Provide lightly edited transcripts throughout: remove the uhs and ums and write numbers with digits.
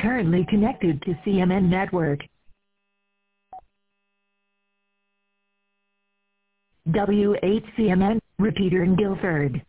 Currently connected to CMN network. W8CMN, repeater in Guilford.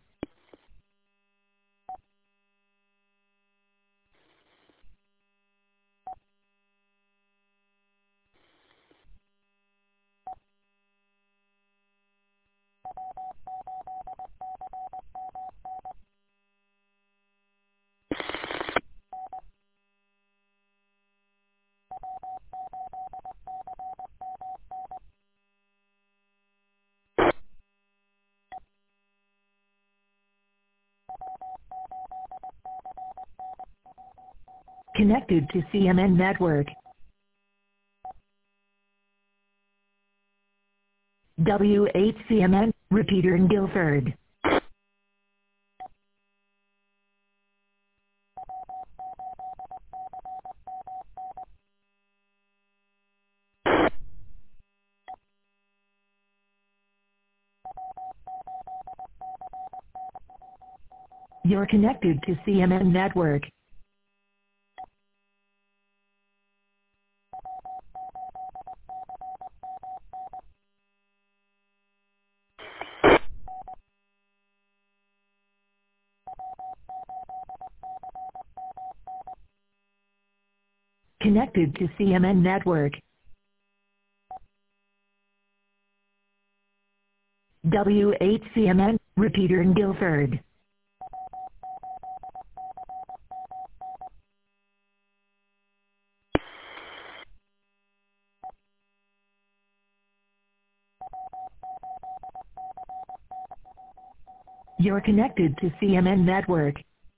Connected to CMN network. W8CMN, repeater in Guilford. You're connected to CMN network. Connected to CMN network. W8CMN, repeater in Guilford. You're connected to CMN network.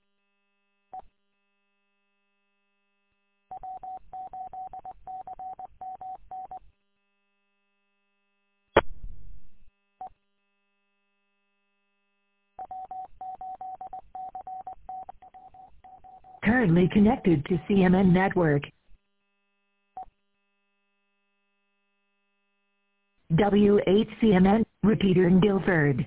Currently connected to CMN network. W8CMN, repeater in Guilford.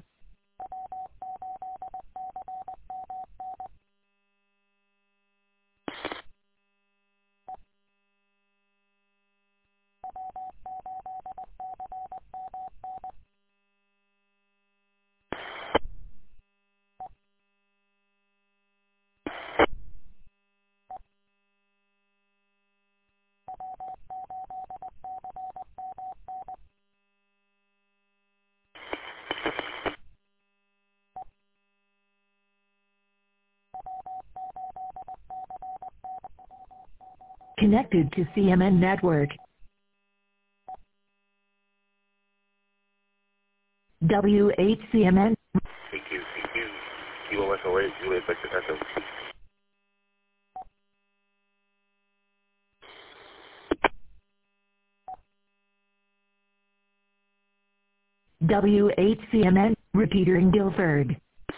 Connected to CMN network. W8CMN. CQ, Kilo Echo 8, Juliet Victor Echo. W8CMN, repeater in Guilford.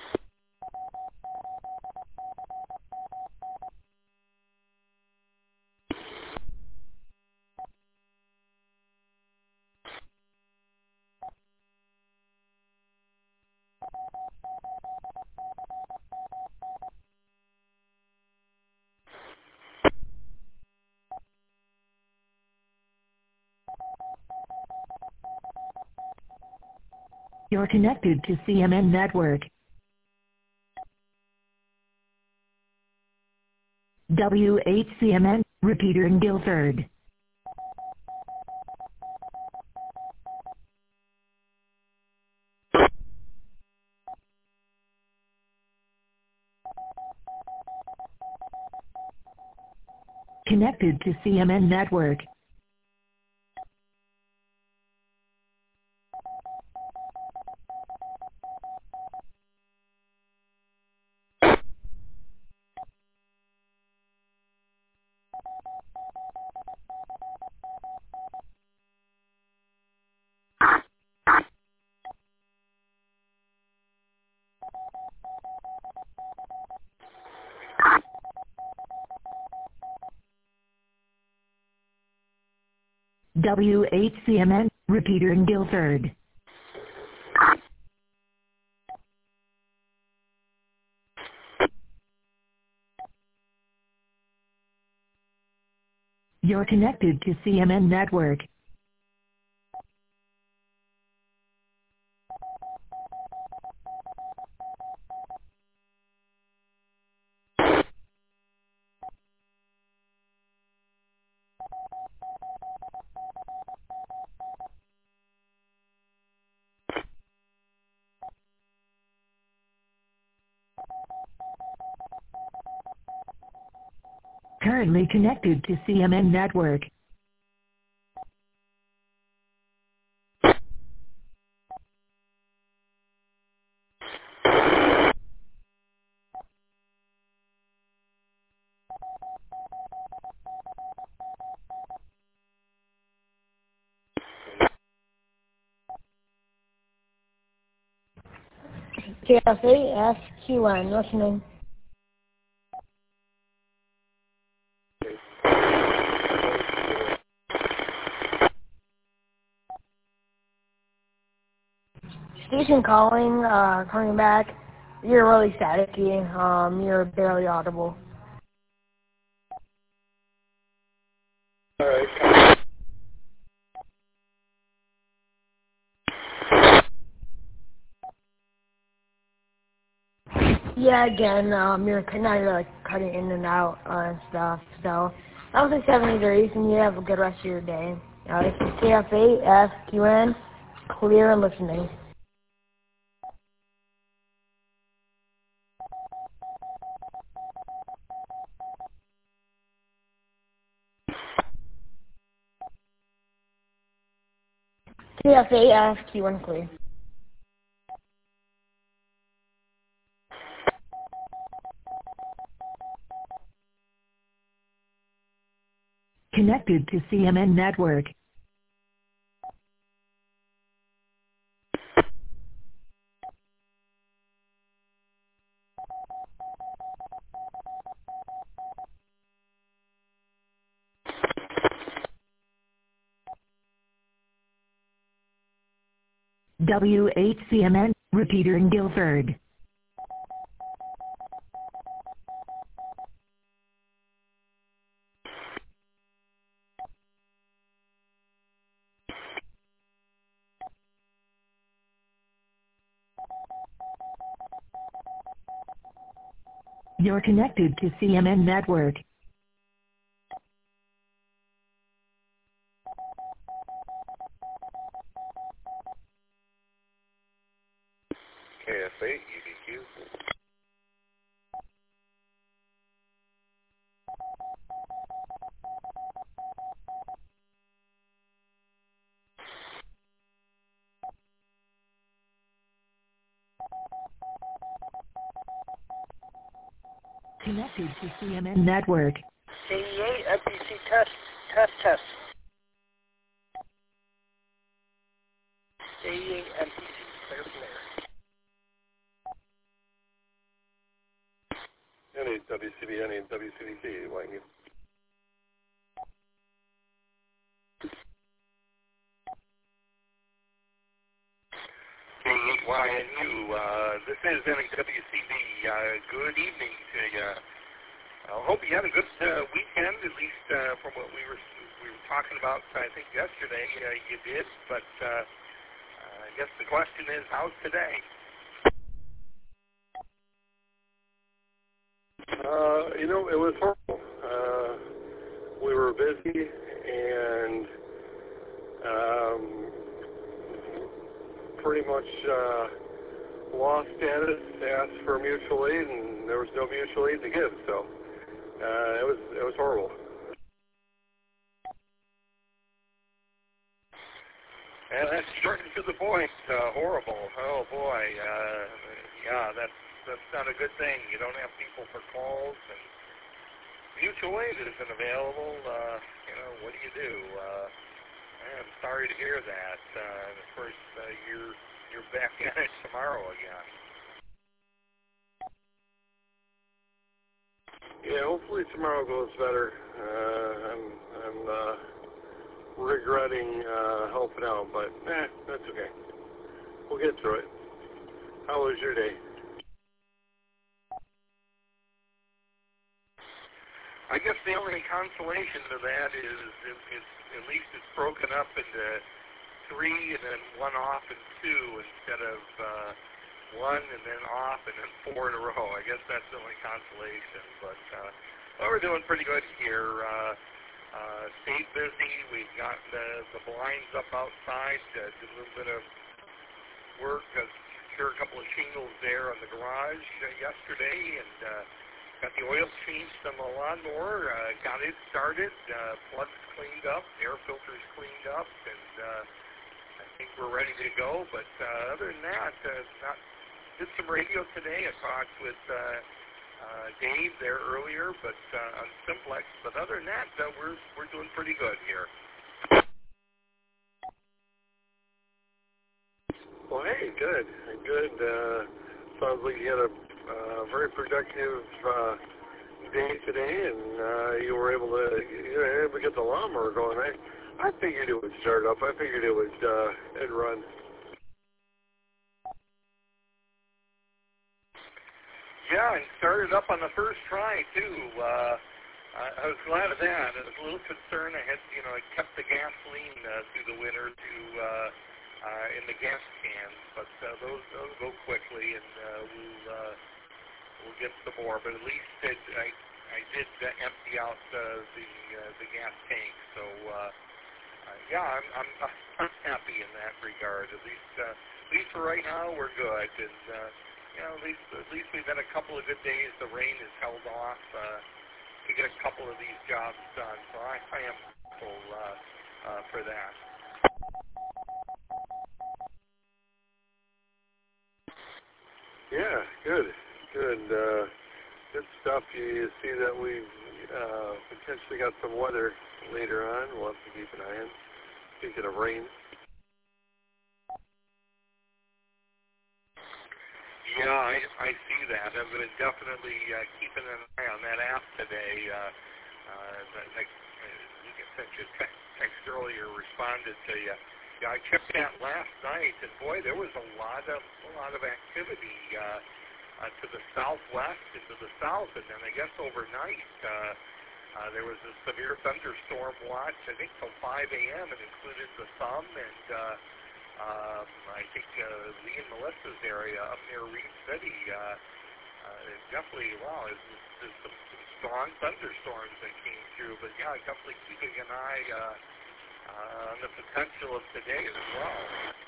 You're connected to CMN network. W8CMN, repeater in Guilford. Connected to CMN network. W8CMN, repeater in Guilford. You're connected to CMN Network. Currently connected to CMN Network. KFA SQN, listening. Station calling, coming back. You're really staticky. You're barely audible. All right. Yeah, again, you're now you're like cutting in and out and stuff. So that was like 70 degrees, and you have a good rest of your day. This is KFA SQN, clear and listening. KFA SQN, clear. Connected to CMN Network. WHCMN, repeater in Guilford. You're connected to CMN Network. KFA, EBQ. Connected to CMN Network. CEA, FBC test. CEA, FBC, clear. Any WCB, any WCBC, like you. KYNU, this is NWCB. Good evening to you. I hope you had a good weekend, at least from what we were talking about. I think yesterday you did, but I guess the question is, how's today? It was horrible. We were busy and pretty much lost status, asked for mutual aid, and there was no mutual aid to give. So it was horrible. And that's short and to the point. Horrible. Oh boy. Yeah, that's not a good thing. You don't have people for calls, and mutual aid isn't available. What do you do? I'm sorry to hear that. Of course, you're back in it tomorrow again. Yeah, hopefully tomorrow goes better. I'm regretting helping out, but that's okay. We'll get through it. How was your day? I guess the only consolation to that is at least it's broken up into 3 and then 1 off and 2 instead of 1 and then off and then 4 in a row. I guess that's the only consolation. But well, we're doing pretty good here. Stayed busy. We've got the blinds up outside. Did a little bit of work. Secure a couple of shingles there on the garage yesterday, and got the oil changed on the lawnmower. Got it started. Plugs cleaned up. Air filters cleaned up, and I think we're ready to go. But other than that, did some radio today. I talked with Dave there earlier, but on Simplex. But other than that, we're doing pretty good here. Well, hey, good. Sounds like you had a very productive day today, and you were able to get the lawnmower going. I figured it would start up. I figured it would it'd run. Yeah, and started up on the first try too. I was glad of that. I was a little concerned. I kept the gasoline through the winter in the gas cans, but those go quickly, and we'll get some more. But at least I did empty out the gas tank. So yeah, I'm happy in that regard. At least for right now, we're good. And at least we've had a couple of good days. The rain has held off to get a couple of these jobs done. So I am thankful for that. Yeah, good stuff. You see that we've potentially got some weather later on. We'll have to keep an eye on. Speaking of rain. Yeah, I see that. I've been definitely keeping an eye on that app today. I sent you a text earlier, responded to you. Yeah, I checked that last night, and boy, there was a lot of activity to the southwest and to the south, and then I guess overnight there was a severe thunderstorm watch. I think till 5 a.m. It included the thumb and I think Lee and Melissa's area up near Reed City. Definitely, there's some strong thunderstorms that came through, but yeah, definitely keeping an eye on the potential of today as well.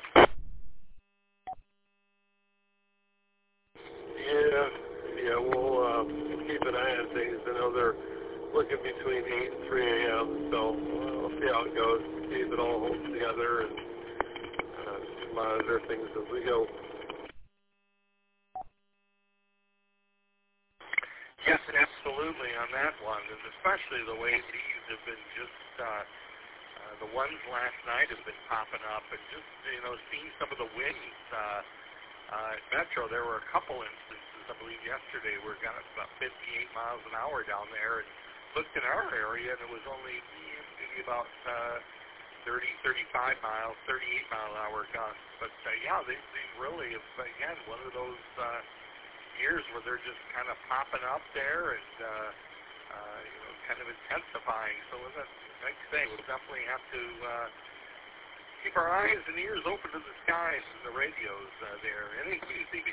Yeah, we'll keep an eye on things. I know they're looking between 8 and 3 a.m., so we'll see how it goes, see if it all holds together, and monitor things as we go. Yes, absolutely on that one, and especially the way these have been just, the ones last night have been popping up, and just, seeing some of the winds at Metro, there were a couple instances, I believe yesterday, where it got about 58 miles an hour down there, and looked in our area, and it was only maybe about 30, 35 miles, 38 mile an hour gusts. But yeah, they really have, again, one of those years where they're just kind of popping up there and kind of intensifying. So like I say, we'll definitely have to keep our eyes and ears open to the skies and the radios there. NACCB.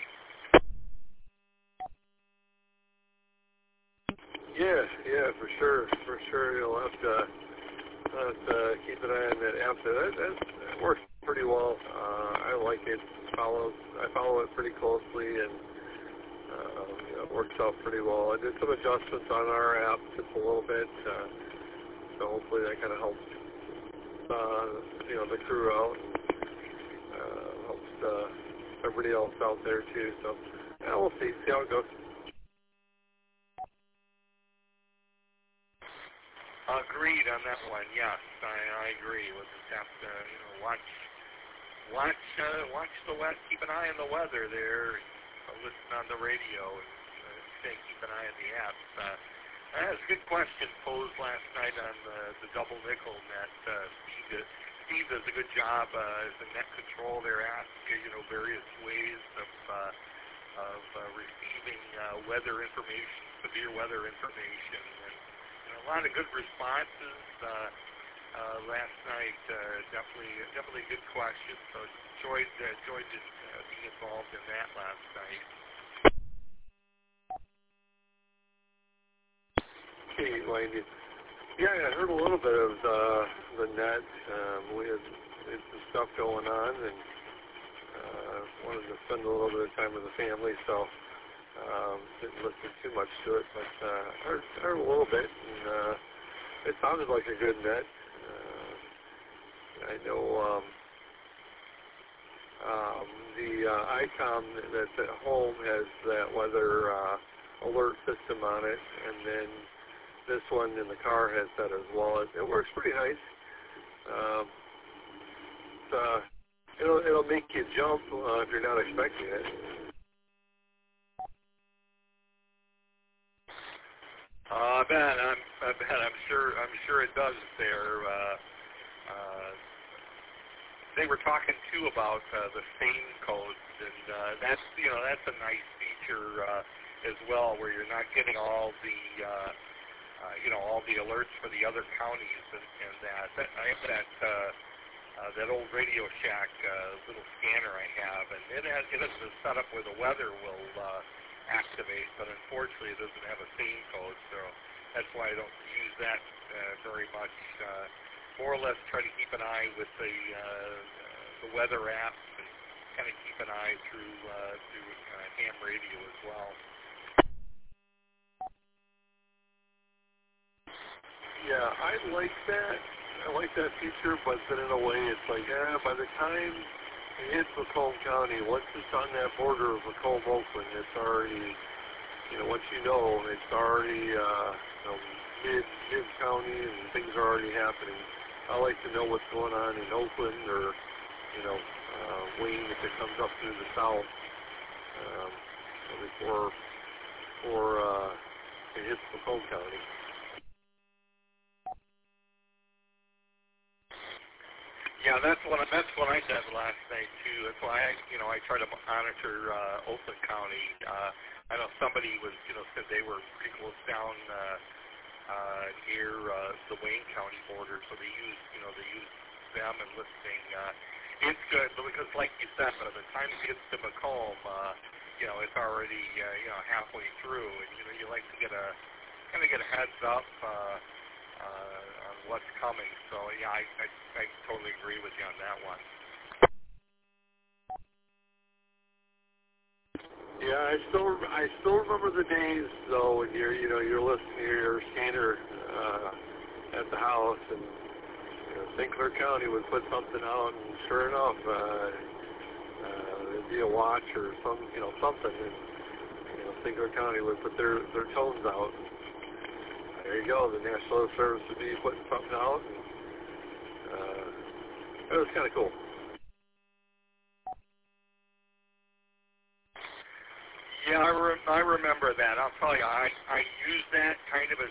Yeah, for sure. You'll have to keep an eye on that app. That works pretty well. I like it. I follow it pretty closely, and it works out pretty well. I did some adjustments on our app just a little bit, so hopefully that kind of helps the crew out, helps everybody else out there too. So yeah, we'll see how it goes. Agreed on that one. Yes, I agree. We'll just have to, watch the weather, keep an eye on the weather there, listen on the radio, and keep an eye on the apps. That was a good question posed last night on the double nickel net. Steve does a good job as the net control there. Ask various ways of receiving weather information, severe weather information, and a lot of good responses last night. Definitely good questions. So enjoyed being involved in that last night. Okay, Wayne. Yeah, I heard a little bit of the net. We had some stuff going on, and wanted to spend a little bit of time with the family, so didn't listen too much to it, but heard a little bit, and it sounded like a good net. I know the ICOM that's at home has that weather alert system on it, and then this one in the car has that as well. It works pretty nice. It'll make you jump if you're not expecting it. I bet. I'm sure it does there. They were talking too about the SANE codes, and that's a nice feature as well, where you're not getting all the all the alerts for the other counties and that. I have that old Radio Shack little scanner I have, and it has a setup where the weather will activate, but unfortunately it doesn't have a SANE code, so that's why I don't use that very much. More or less try to keep an eye with the weather apps and kind of keep an eye through ham radio as well. Yeah, I like that. I like that feature, but then in a way it's like, by the time it hits Macomb County, once it's on that border of Macomb, Oakland, it's already, once it's already mid-county and things are already happening. I like to know what's going on in Oakland or, Wayne if it comes up through the south before it hits Macomb County. Yeah, that's what I said last night too. That's why I try to monitor Oakland County. I know somebody said they were pretty close down near the Wayne County border, so they use them and listening. It's good because, like you said, by the time it gets to Macomb, it's already halfway through, and you like to get a heads up on what's coming. So yeah, I totally agree with you on that one. Yeah, I still remember the days though when you're listening to your scanner at the house, and St. Clair County would put something out, and sure enough, there'd be a watch or something, and St. Clair County would put their tones out. There you go. The National Service would be putting something out. And, it was kind of cool. Yeah, I remember that. I'll tell you, I used that kind of as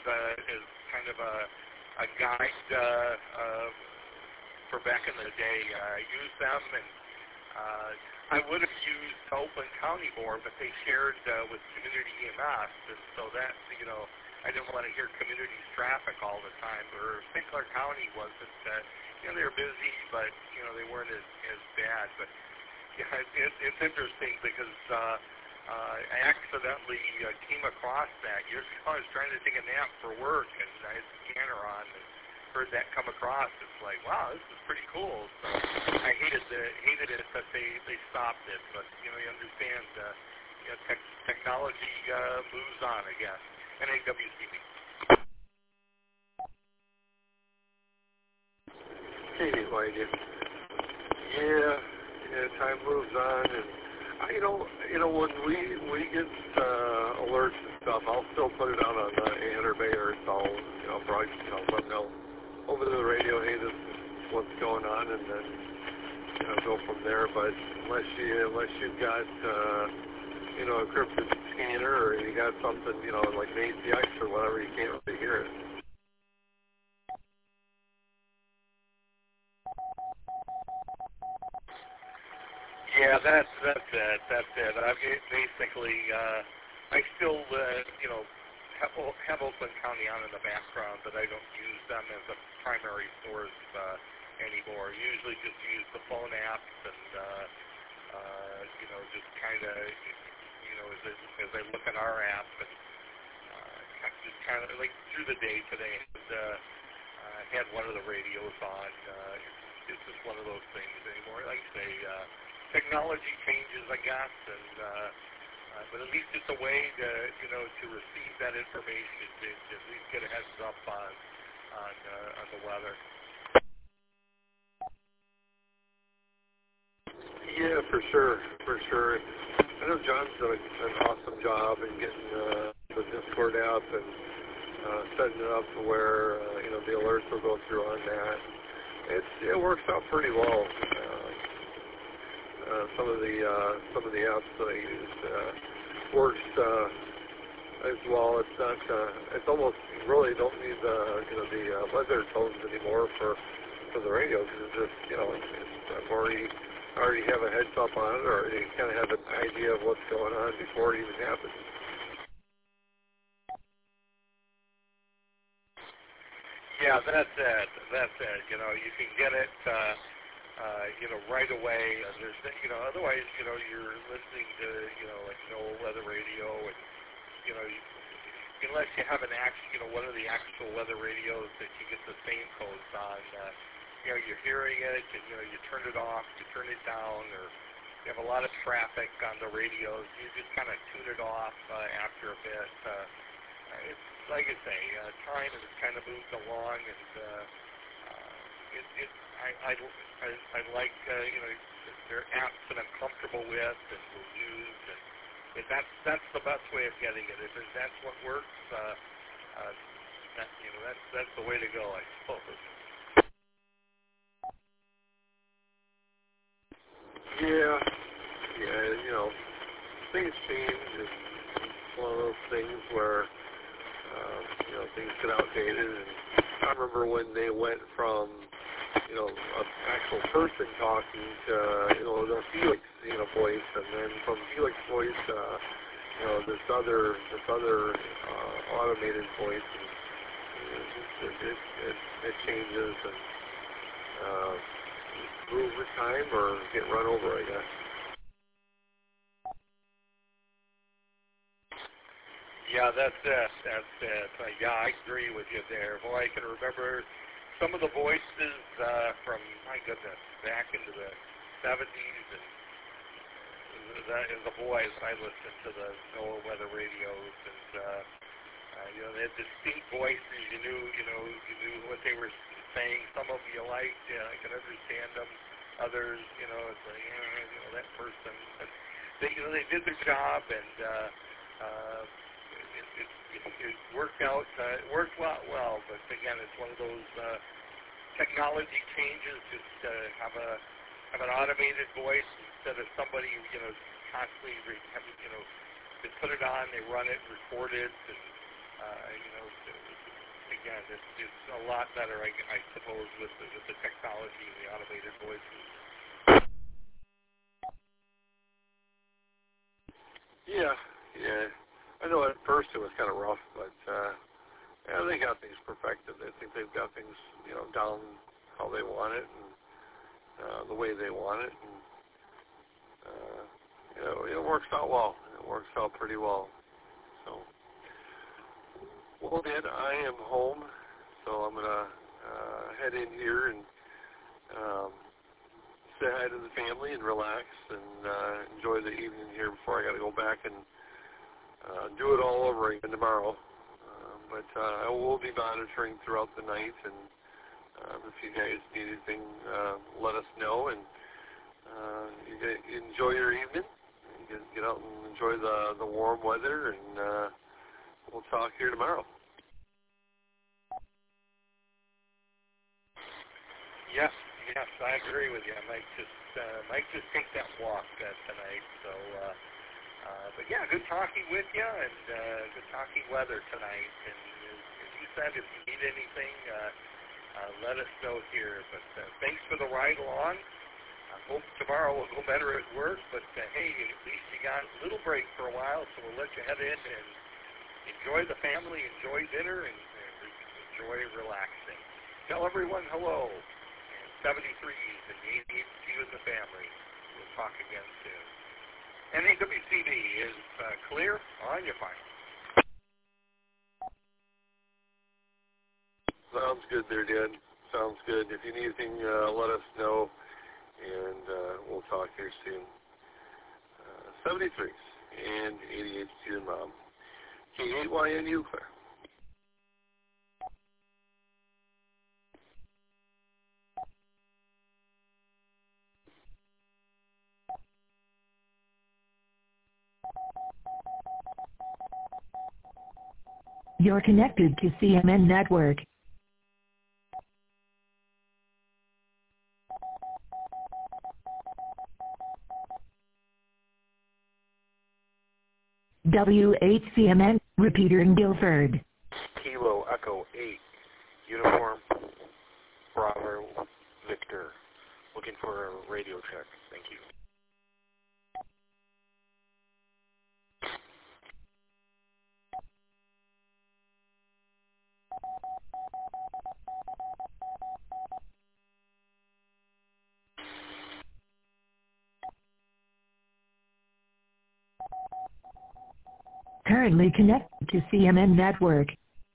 a guide for back in the day. I used them, and I would have used Oakland County more, but they shared with Community EMS, and so that I didn't want to hear community's traffic all the time. Or St. Clair County wasn't. They were busy, but they weren't as bad. But yeah, it's interesting because I accidentally came across that years ago. I was trying to take a nap for work, and I had the scanner on and heard that come across. It's like, wow, this is pretty cool. So I hated it that they stopped it. But you understand, technology moves on, I guess. NAWCB. Hey, Wayne. Yeah, time moves on, and when we get alerts and stuff, I'll still put it out on 800 megahertz. I'll probably let them know over the radio, hey, this is what's going on, and then go from there. But unless you've got a encrypted scanner, or you got something like an ACX or whatever, you can't really hear it. Yeah, that's it. That's it. I basically, I still, have Oakland County on in the background, but I don't use them as a primary source anymore. Usually just use the phone apps and, just kind of, as I look at our app and just kind of like through the day today, I had one of the radios on. It's just one of those things anymore. Like I say, technology changes, I guess, and but at least it's a way to, to receive that information, to at least get a heads up on the weather. Yeah, for sure. I know John's done an awesome job in getting the Discord app and setting it up to where the alerts will go through on that. It works out pretty well. Some of the apps that I use works as well. It's not. It's almost you really don't need the weather tones anymore for the radio because it's just I've already have a heads up on it, or you kind of have an idea of what's going on before it even happens. Yeah, that's it. You can get it, right away. There's, otherwise, you're listening to, like NOAA weather radio, and, unless you have one of the actual weather radios that you get the same codes on, you're hearing it, and, you turn it off, you turn it down, or you have a lot of traffic on the radios, you just kind of tune it off after a bit. It's like I say, time has kind of moved along, and I like there are apps that I'm comfortable with and will use, and that's the best way of getting it. If that's what works, that's the way to go, I suppose. Yeah, things change. It's one of those things where things get outdated. And I remember when they went from an actual person talking to the Felix voice, and then from Felix voice this other automated voice. And it changes and move with time or get run over, I guess. Yeah, that's it. Yeah, I agree with you there. Boy, I can remember some of the voices from, my goodness, back into the 70s, and as a boy, I listened to the NOAA weather radios, and they had distinct voices. You knew what they were saying. Some of them you liked, I could understand them. Others, it's like, that person. But they did their job, and it worked out. It worked well, but again, it's one of those technology changes. Just have an automated voice instead of somebody constantly they put it on, they run it, record it, and again, it's a lot better, I suppose, with the technology and the automated voices. Yeah. I know at first it was kind of rough, but they got things perfected. I think they've got things, down how they want it and the way they want it. And, it works out well. It works out pretty well. So, well, Dan, I am home, so I'm going to head in here and say hi to the family and relax and enjoy the evening here before I got to go back and do it all over again tomorrow. But I will be monitoring throughout the night, and if you guys need anything, let us know. And you enjoy your evening. You get out and enjoy the warm weather, and we'll talk here tomorrow. Yes, I agree with you. I might just take that walk tonight. So, but yeah, good talking with you, and good talking weather tonight. And as you said, if you need anything, let us know here. But thanks for the ride along. I hope tomorrow will go better at work. But hey, at least you got a little break for a while, so we'll let you head in and enjoy the family, enjoy dinner, and enjoy relaxing. Tell everyone hello. 73s and 88 in the family. We'll talk again soon. NAWCD is clear. On your final. Sounds good there, Dan. Sounds good. If you need anything, let us know, and we'll talk here soon. 73s and 88 student mom. K8YNU, clear. You're connected to CMN Network. WHCMN, repeater in Guilford. Kilo Echo 8, Uniform Bravo Victor. Looking for a radio check. Thank you. Currently connected to CMN Network.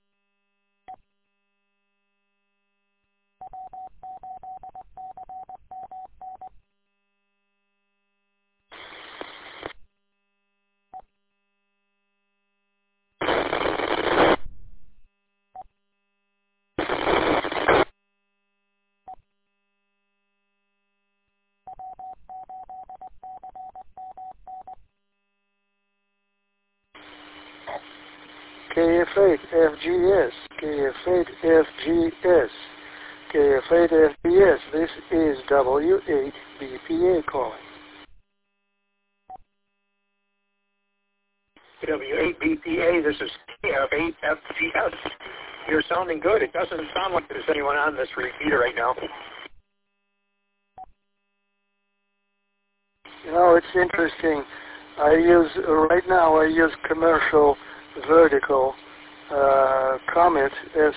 KF8FGS, KF8FGS, KF8FBS, this is W8BPA calling. W8BPA, this is KF8FGS. You're sounding good. It doesn't sound like there's anyone on this repeater right now. You know, it's interesting. Right now I use commercial vertical Comet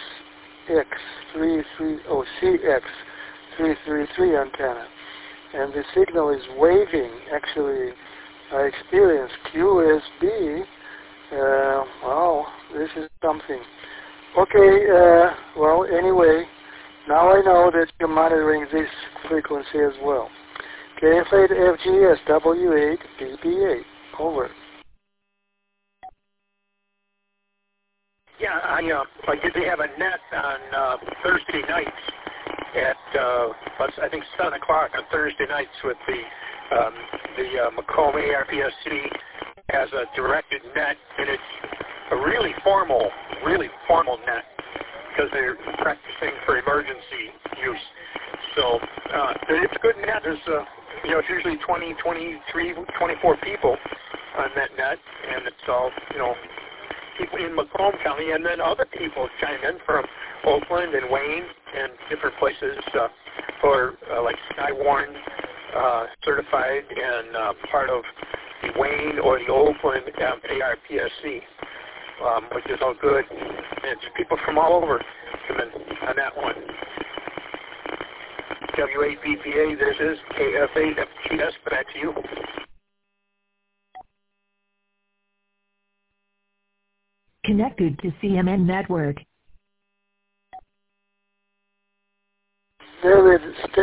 CX333 antenna, and the signal is waving. Actually, I experienced QSB. Wow, this is something. Okay, well, anyway, now I know that you're monitoring this frequency as well. KF8FGS W8BPA, over. Yeah, I did have a net on Thursday nights at I think 7 o'clock on Thursday nights with the Macomb ARPSC as a directed net, and it's a really formal net because they're practicing for emergency use. So it's a good net. There's it's usually 20, 23, 24 people on that net, and it's all people in Macomb County, and then other people chime in from Oakland and Wayne and different places for like Skywarn certified and part of the Wayne or the Oakland ARPSC, which is all good. And it's people from all over come in on that one. W8BPA, this is KF8FGS, back to you. Connected to CMN Network. David,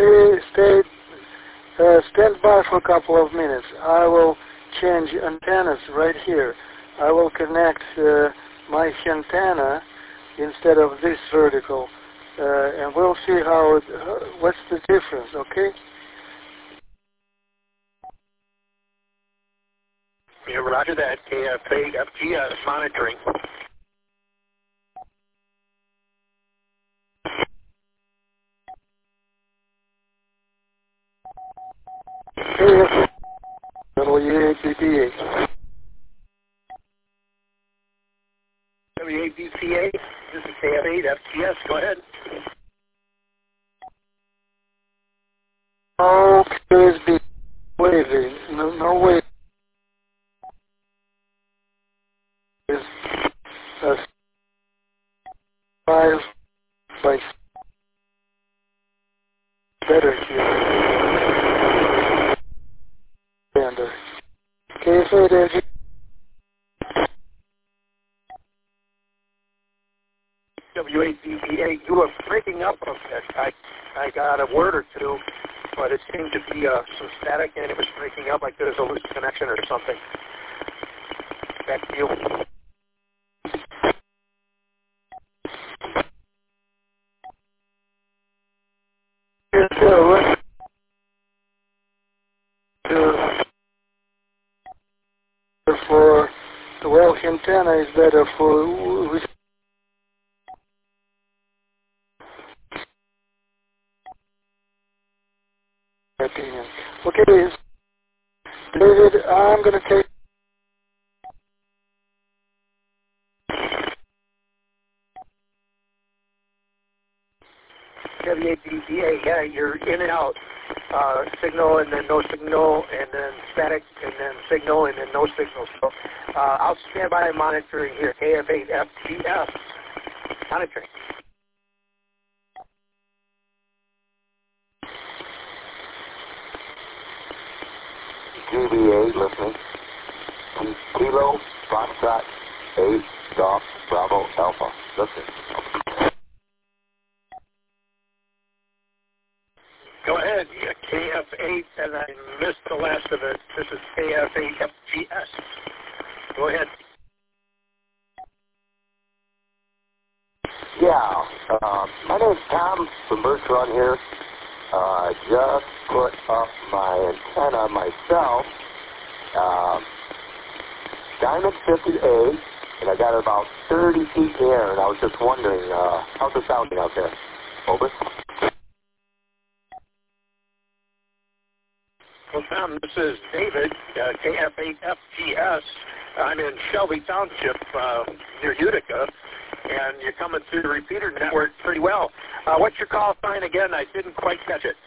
stand by for a couple of minutes. I will change antennas right here. I will connect my antenna instead of this vertical, and we'll see what's the difference, okay? Yeah, roger that. KF8FGS monitoring. W8BPA. W8BPA, this is KF8FGS. Go ahead. QSB waving. No way. 5 by better here. And KFA there. W8BBA, you were breaking up a bit. I got a word or two, but it seemed to be some static and it was breaking up like there was a loose connection or something. Back to you. For the well antenna is better for my opinion. Okay, David, I'm going to take W8BBA, yeah, you're in and out. Signal and then no signal and then static and then signal and then no signal. So I'll stand by monitoring here. KF8FGS monitoring. GBA listening. Kilo Foxtrot 8 Golf Bravo Alpha. Listening. Go ahead, yeah, KF8, and I missed the last of it. This is KF8FGS. Go ahead. Yeah, my name's Tom from Bertrand here. I just put up my antenna myself, Diamond 50A, and I got it about 30 feet in the air, and I was just wondering, how's it sounding out there? Over. Well, Tom, this is David, KF8FGS. I'm in Shelby Township near Utica, and you're coming through the repeater network pretty well. What's your call sign again? I didn't quite catch it.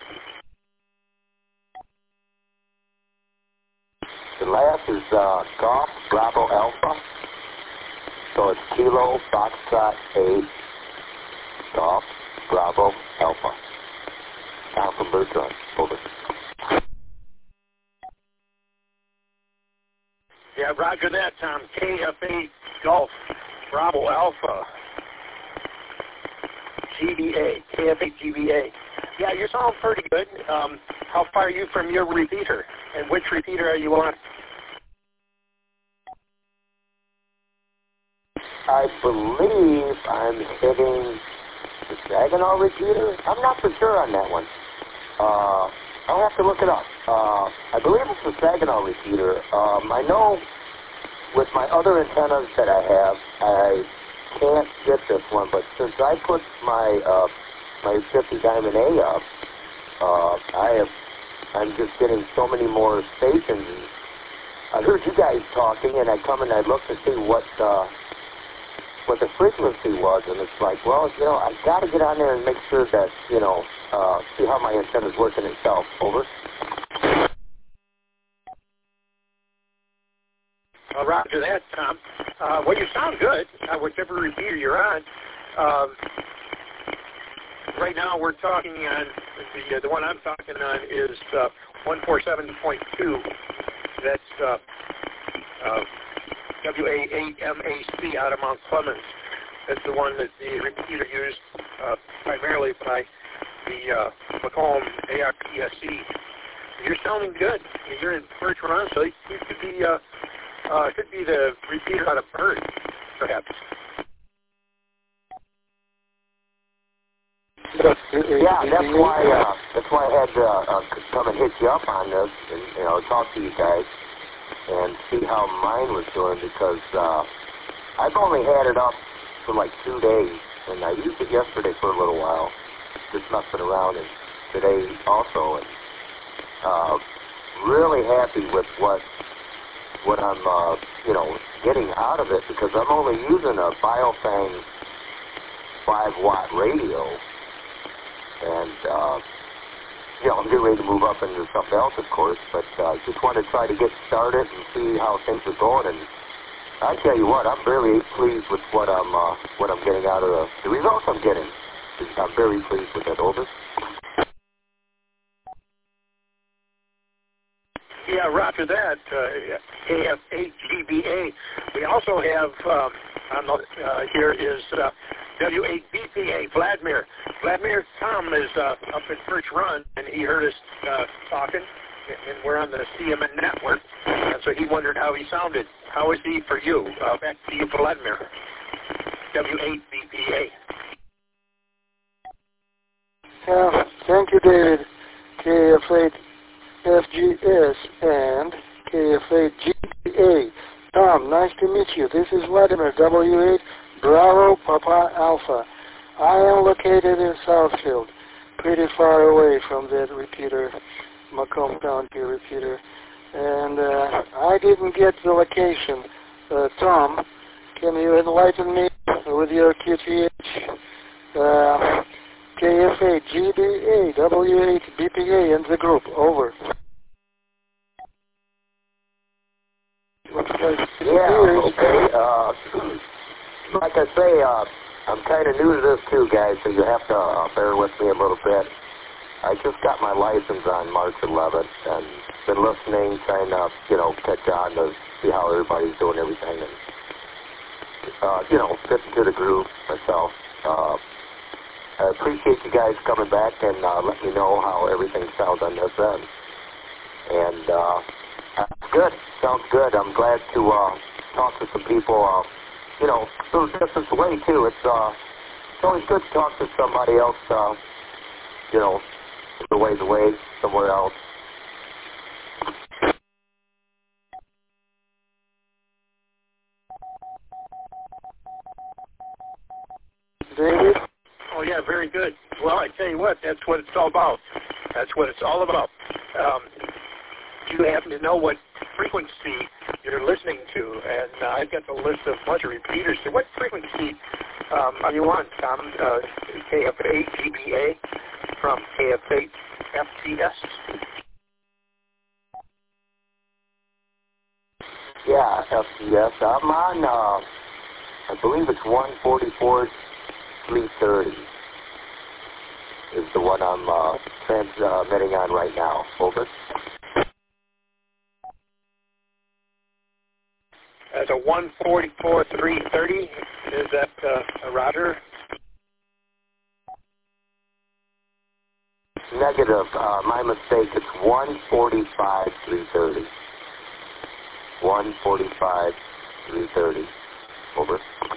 The last is Golf Bravo Alpha. So it's Kilo Foxtrot 8 Golf Bravo Alpha. Tom from Bertrand. Over. Yeah, roger that, Tom. KF8 Golf Bravo Alpha. GBA. KF8 GBA. Yeah, you sound pretty good. How far are you from your repeater? And which repeater are you on? I believe I'm hitting the Saginaw repeater. I'm not for sure on that one. I'll have to look it up. I believe it's the Saginaw repeater. I know with my other antennas that I have, I can't get this one, but since I put my my 50 Diamond A up, I'm just getting so many more stations. I heard you guys talking, and I come and I look to see what the frequency was, and it's like, well, you know, I got to get on there and make sure that, you know, see how my antenna's working itself. Over. Roger that, Tom. Well, you sound good, whichever repeater you're on. Right now we're talking on, the one I'm talking on is 147.2. That's WA8MAC out of Mount Clemens. That's the one that the repeater used primarily by the Macomb ARPSC. You're sounding good. You're in Bertrand, so you could be the repeater out of Bird, perhaps. Yeah, that's why I had to come and hit you up on this and, you know, talk to you guys and see how mine was doing, because I've only had it up for like 2 days, and I used it yesterday for a little while, just messing around, and today also, and really happy with what I'm you know, getting out of it, because I'm only using a Biofang 5-watt radio, and you know, I'm getting ready to move up into something else, of course, but I just want to try to get started and see how things are going, and I tell you what, I'm very pleased with what I'm getting out of the results I'm getting. I'm very pleased with that. Over. Yeah, roger that. KF8GBA. We also have here is W8BPA, Vladimir. Vladimir, Tom is up in Perch Run, and he heard us talking, and we're on the CMN network, and so he wondered how he sounded. How is he for you? Back to you, Vladimir. W8BPA. Thank you, David. KF8FGS and KF8GPA. Tom, nice to meet you. This is Vladimir, W8 Bravo Papa Alpha. I am located in Southfield, pretty far away from that repeater, Macomb County repeater. And I didn't get the location. Tom, can you enlighten me with your QTH? KF8, GBA, W8, BPA, and the group. Over. Looks like okay. Like I say, I'm kind of new to this too, guys, so you have to bear with me a little bit. I just got my license on March 11th and been listening, trying to, catch on to see how everybody's doing everything and, fit into the groove myself. I appreciate you guys coming back and letting me know how everything sounds on this end. And good. Sounds good. I'm glad to talk to some people, through distance away, too. It's always good to talk to somebody else, the ways away, somewhere else. David? Oh, yeah, very good. Well, I tell you what, that's what it's all about. That's what it's all about. You happen to know what frequency you're listening to, and I've got the list of a bunch of repeaters. So what frequency are you on, Tom? KF8 GBA from KF8 FTS? Yeah, FTS. I'm on, I believe it's 144.330 is the one I'm transmitting on right now. Over. As a 144.330, is that Roger? Negative. My mistake. It's 145.330. 145.330. Over.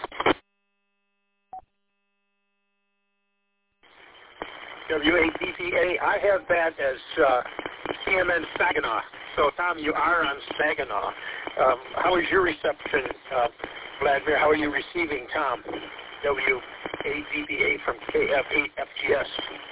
W8BPA. I have that as CMN Saginaw. So, Tom, you are on Saginaw. How is your reception, Vladimir? How are you receiving Tom? W8BPA from KF8FGS.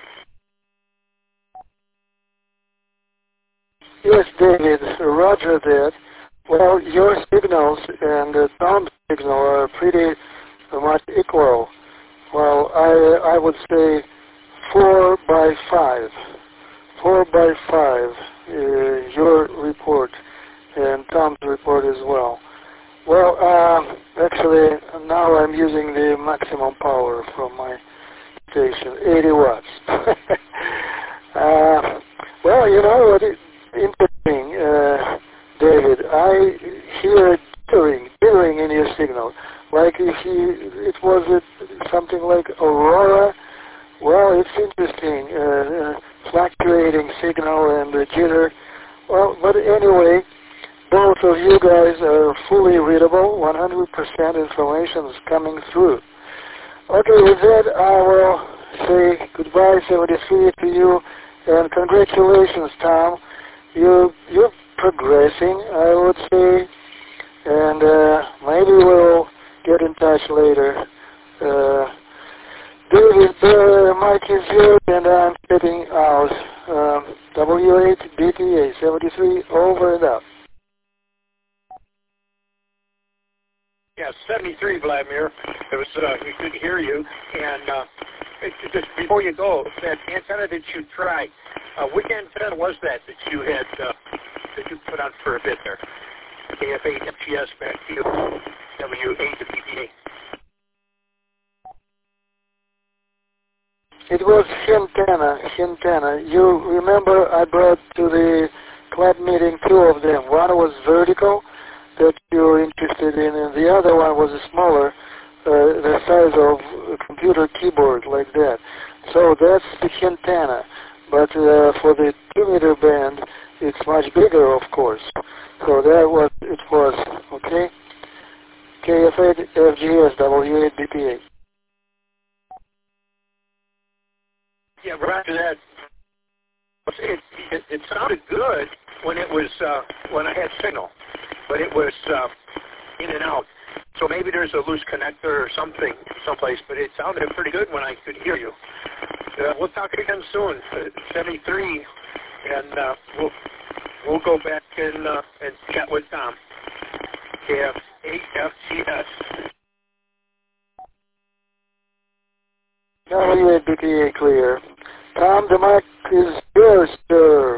Yes, David, roger that. Well, your signals and Tom's signal are pretty much equal. Well, I would say 4 by 5. 4 by 5, your report and Tom's report as well. Well, actually, now I'm using the maximum power from my station, 80 watts. Well, you know what is interesting, David, I hear dithering in your signal, like if it was something like Aurora. Well, it's interesting, fluctuating signal and the jitter. Well, but anyway, both of you guys are fully readable, 100% information is coming through. Okay, with that, I will say goodbye, 73, to you, and congratulations, Tom. You're progressing, I would say, and maybe we'll get in touch later. David, the mic is yours, and I'm stepping out. W8 BPA 73, over and out. Yeah, 73, Vladimir. It was we could hear you. And just before you go, that antenna that you tried, which antenna was that you had that you put on for a bit there? KF8 FGS, back to you. W8 to BPA. It was Hintana. You remember I brought to the club meeting two of them. One was vertical that you're interested in, and the other one was smaller, the size of a computer keyboard like that. So that's the Hintana. But for the 2-meter band, it's much bigger, of course. So that was it was, okay? KF8 FGS W8 BPA. Yeah, roger that. It sounded good when it was when I had signal, but it was in and out. So maybe there's a loose connector or something someplace, but it sounded pretty good when I could hear you. We'll talk again soon. 73, and we'll go back and chat with Tom. KF8FGS. W8 BPA clear. Tom, the mic is yours, sir.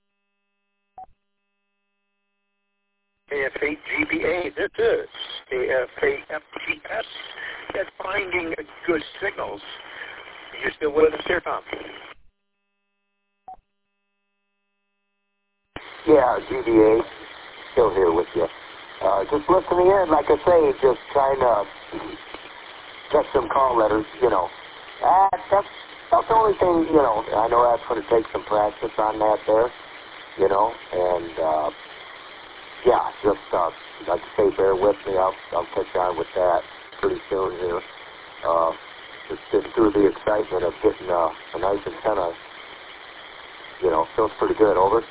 KF8GBA, this is KF8FGS. That's finding good signals. You still with us here, Tom? Yeah, GBA, still here with you. Just listening in, like I say, just trying to get some call letters, you know. That's the only thing, you know, I know that's going to take some practice on that there, you know, and, yeah, just, like I say, bear with me, I'll catch on with that pretty soon here. Just getting through the excitement of getting a nice antenna, you know, feels pretty good, over.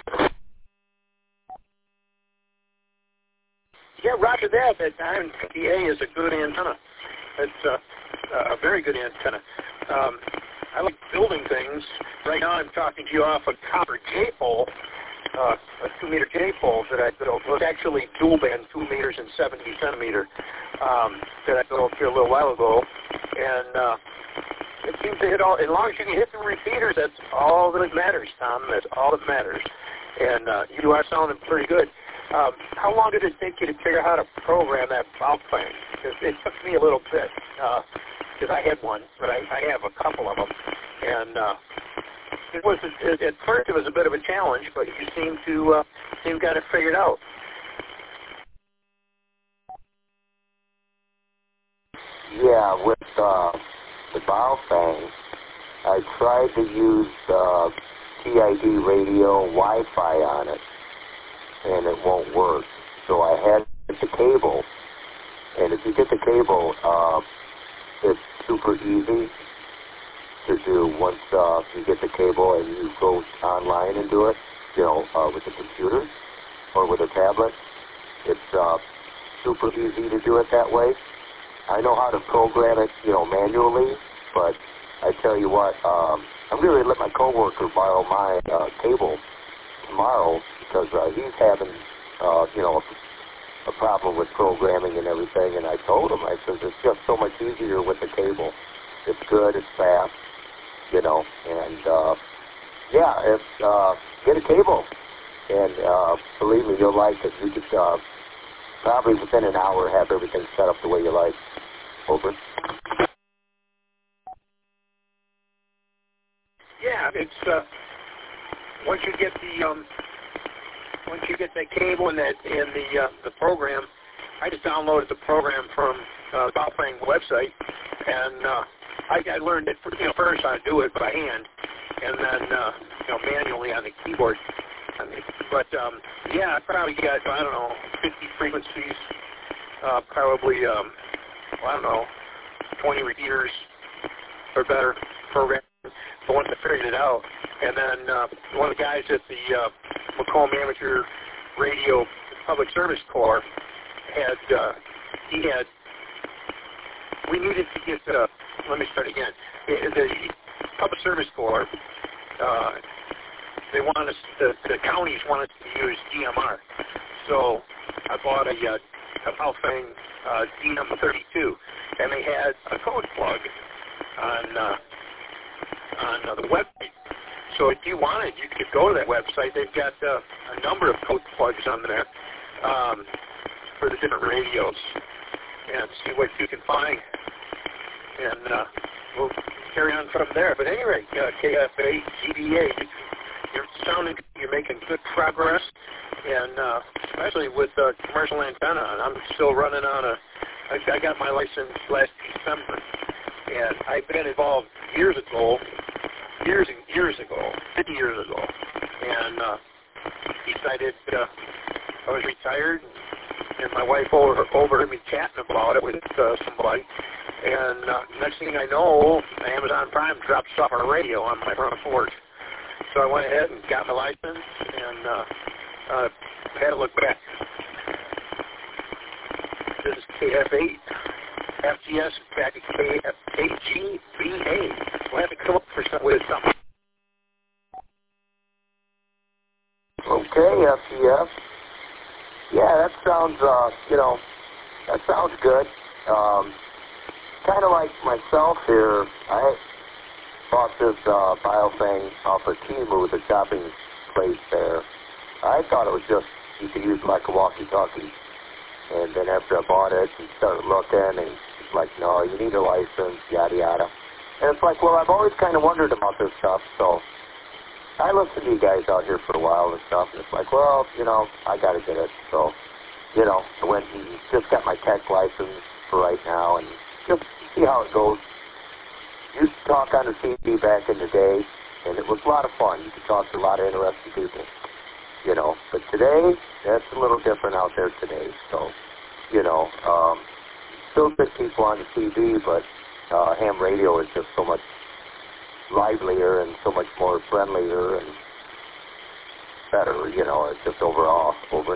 Yeah, roger that. That IMPA is a good antenna. It's a very good antenna. I like building things. Right now I'm talking to you off a copper J-pole, a 2-meter J-pole that I built. It was actually dual band, 2 meters and 70 centimeter, that I built here a little while ago. And it seems to hit all, as long as you can hit the repeaters, that's all that matters, Tom. That's all that matters. And you are sounding pretty good. How long did it take you to figure out how to program that valve thing? Because it took me a little bit, because I had one, but I have a couple of them. And it was at first it was a bit of a challenge, but you seem to got it figured out. Yeah, with the Baofeng, I tried to use TID radio Wi-Fi on it, and it won't work. So I had the cable, and if you get the cable, it's super easy to do once you get the cable and you go online and do it, you know, with the computer or with a tablet. It's super easy to do it that way. I know how to program it, you know, manually, but I tell you what, I'm going to let my coworker borrow my cable tomorrow because he's having, you know, a problem with programming and everything. And I told him, I said, it's just so much easier with the cable. It's good, it's fast, you know, and yeah, it's get a cable, and believe me, you'll like it. You could probably within an hour have everything set up the way you like. Over. Yeah, it's once you get that cable and the program. I just downloaded the program from the Baofeng website, and I learned it first how to do it by hand, and then manually on the keyboard. But yeah, I probably got 50 frequencies, probably. I don't know, 20 repeaters or better program. But once I figured it out, and then one of the guys at the Macomb Amateur Radio Public Service Corps we needed to get, let me start again. The Public Service Corps, they want us, the counties want us to use DMR. So I bought a Baofeng DM32, and they had a code plug on the website. So if you wanted, you could go to that website. They've got a number of code plugs on there for the different radios. and see what you can find. And we'll carry on from there. But anyway, KFA, GBA, you're making good progress, and especially with commercial antenna. And I'm still running on I got my license last December, and I've been involved 50 years ago, and decided I was retired, and my wife overheard me chatting about it with somebody, and next thing I know, Amazon Prime drops off our radio on my front porch. So I went ahead and got my license and had to look back. This is KF8, FGS, back to KGBA. We'll have to come up with something. Okay, FGS. Yeah, that sounds, that sounds good. Kind of like myself here, I bought this Biofang off of Temu, the shopping place there. I thought it was just, you could use like a walkie-talkie. And then after I bought it, and started looking, and it's like, no, you need a license, yada, yada. And it's like, well, I've always kind of wondered about this stuff, so I listened to you guys out here for a while and stuff, and it's like, well, I got to get it. So, I went and just got my tech license for right now, and just see how it goes. Used to talk on the TV back in the day, and it was a lot of fun. You could talk to a lot of interesting people, But today, that's a little different out there today. So, still good people on the TV, but ham radio is just so much livelier and so much more friendlier and better, it's just overall over.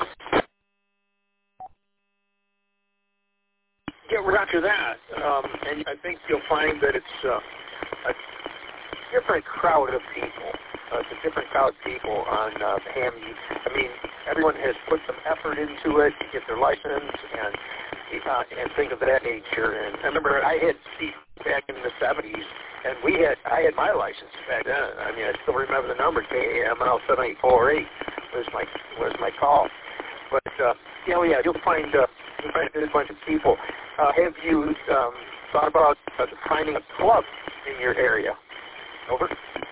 Yeah, roger that. And I think you'll find that it's a different crowd of people. It's a different crowd of people on ham. I mean, everyone has put some effort into it to get their license and things of that nature. And I remember I had Steve back in the 70s, and I had my license back then. I mean, I still remember the number, KAML 7848 was my call. But you'll find a good bunch of people. Have you thought about finding a club in your area? Over.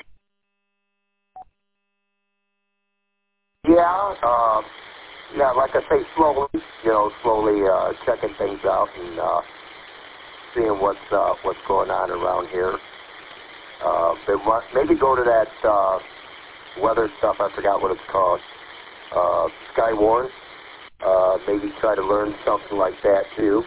Yeah, like I say, slowly checking things out and seeing what's going on around here. Maybe go to that weather stuff. I forgot what it's called. Skywarn. Maybe try to learn something like that too.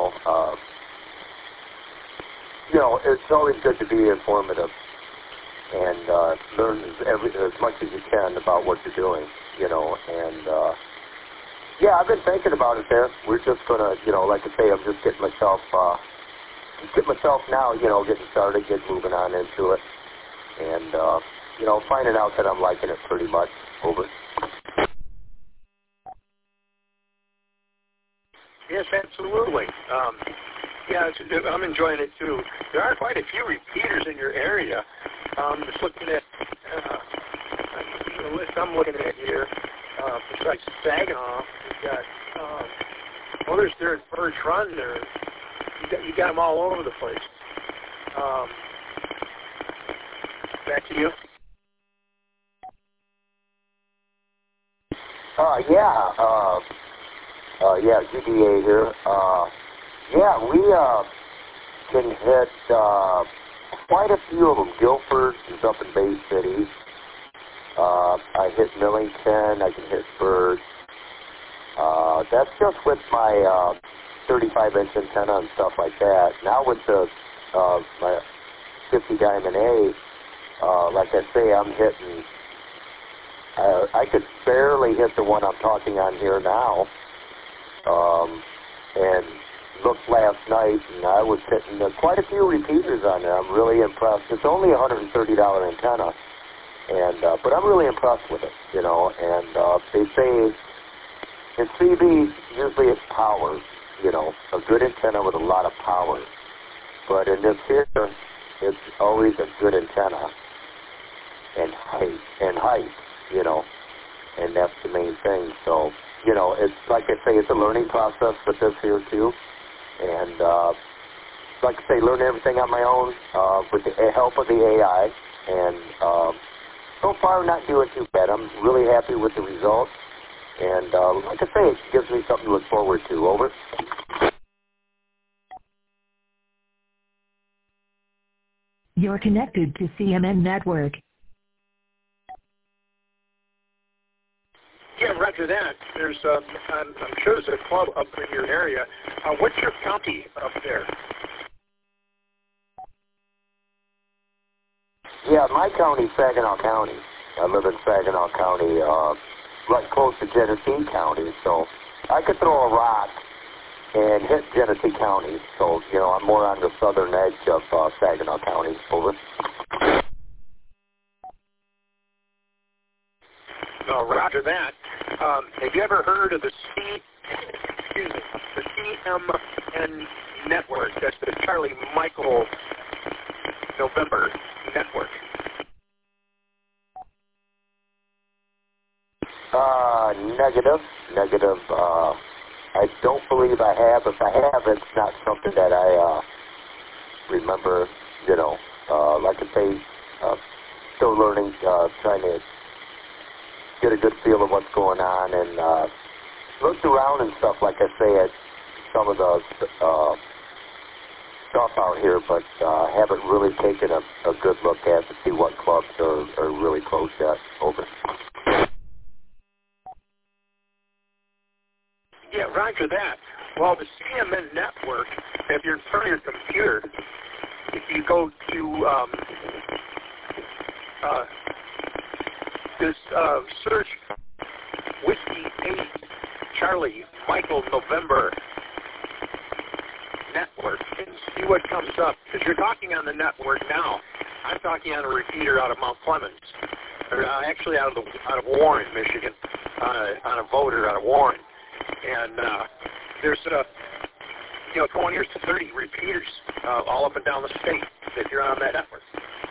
It's always good to be informative and learn as much as you can about what you're doing. And I've been thinking about it there. We're just gonna, like I say, I'm just getting myself now, getting started, getting moving on into it, and finding out that I'm liking it pretty much. Over. Yes, absolutely. I'm enjoying it too. There are quite a few repeaters in your area. Just looking at the list I'm looking at here. Besides Saginaw, you've got there's Birch Run there. You got them all over the place. Back to you. GBA here. We can hit quite a few of them. Guilford is up in Bay City. I hit Millington. I can hit Birch. That's just with my 35-inch antenna and stuff like that. Now with the my 50 Diamond A, like I say, I'm hitting. I could barely hit the one I'm talking on here now. And looked last night, and I was hitting quite a few repeaters on there. I'm really impressed. It's only a $130 antenna, and but I'm really impressed with it, And they say in CB, usually it's power, a good antenna with a lot of power. But in this here, it's always a good antenna and height, and that's the main thing. So you know, it's like I say, it's a learning process with this here too. And like I say, learn everything on my own with the help of the AI. And so far, not doing too bad. I'm really happy with the results. And like I say, it gives me something to look forward to. Over. You're connected to CMN Network. Yeah, roger that. There's, I'm sure there's a club up in your area. What's your county up there? Yeah, my county, Saginaw County. I live in Saginaw County, right close to Genesee County. So I could throw a rock and hit Genesee County. So, you know, I'm more on the southern edge of Saginaw County. Over. Roger that. Have you ever heard of the CMN network? That's the Charlie Michael November network. Negative. I don't believe I have. If I have, it's not something that I remember. You know, like I say, still learning, trying to get a good feel of what's going on, and looked around and stuff, like I say, at some of the stuff out here, but haven't really taken a good look at to see what clubs are really close yet. Over. Yeah, roger that. Well, the CMN network, if you're in front of your computer, if you go to this search Whiskey 8 Charlie Michael November network and see what comes up. Because you're talking on the network now. I'm talking on a repeater out of Mount Clemens, or actually out of Warren, Michigan, on a voter out of Warren. And there's 20 or 30 repeaters all up and down the state that you're on that network.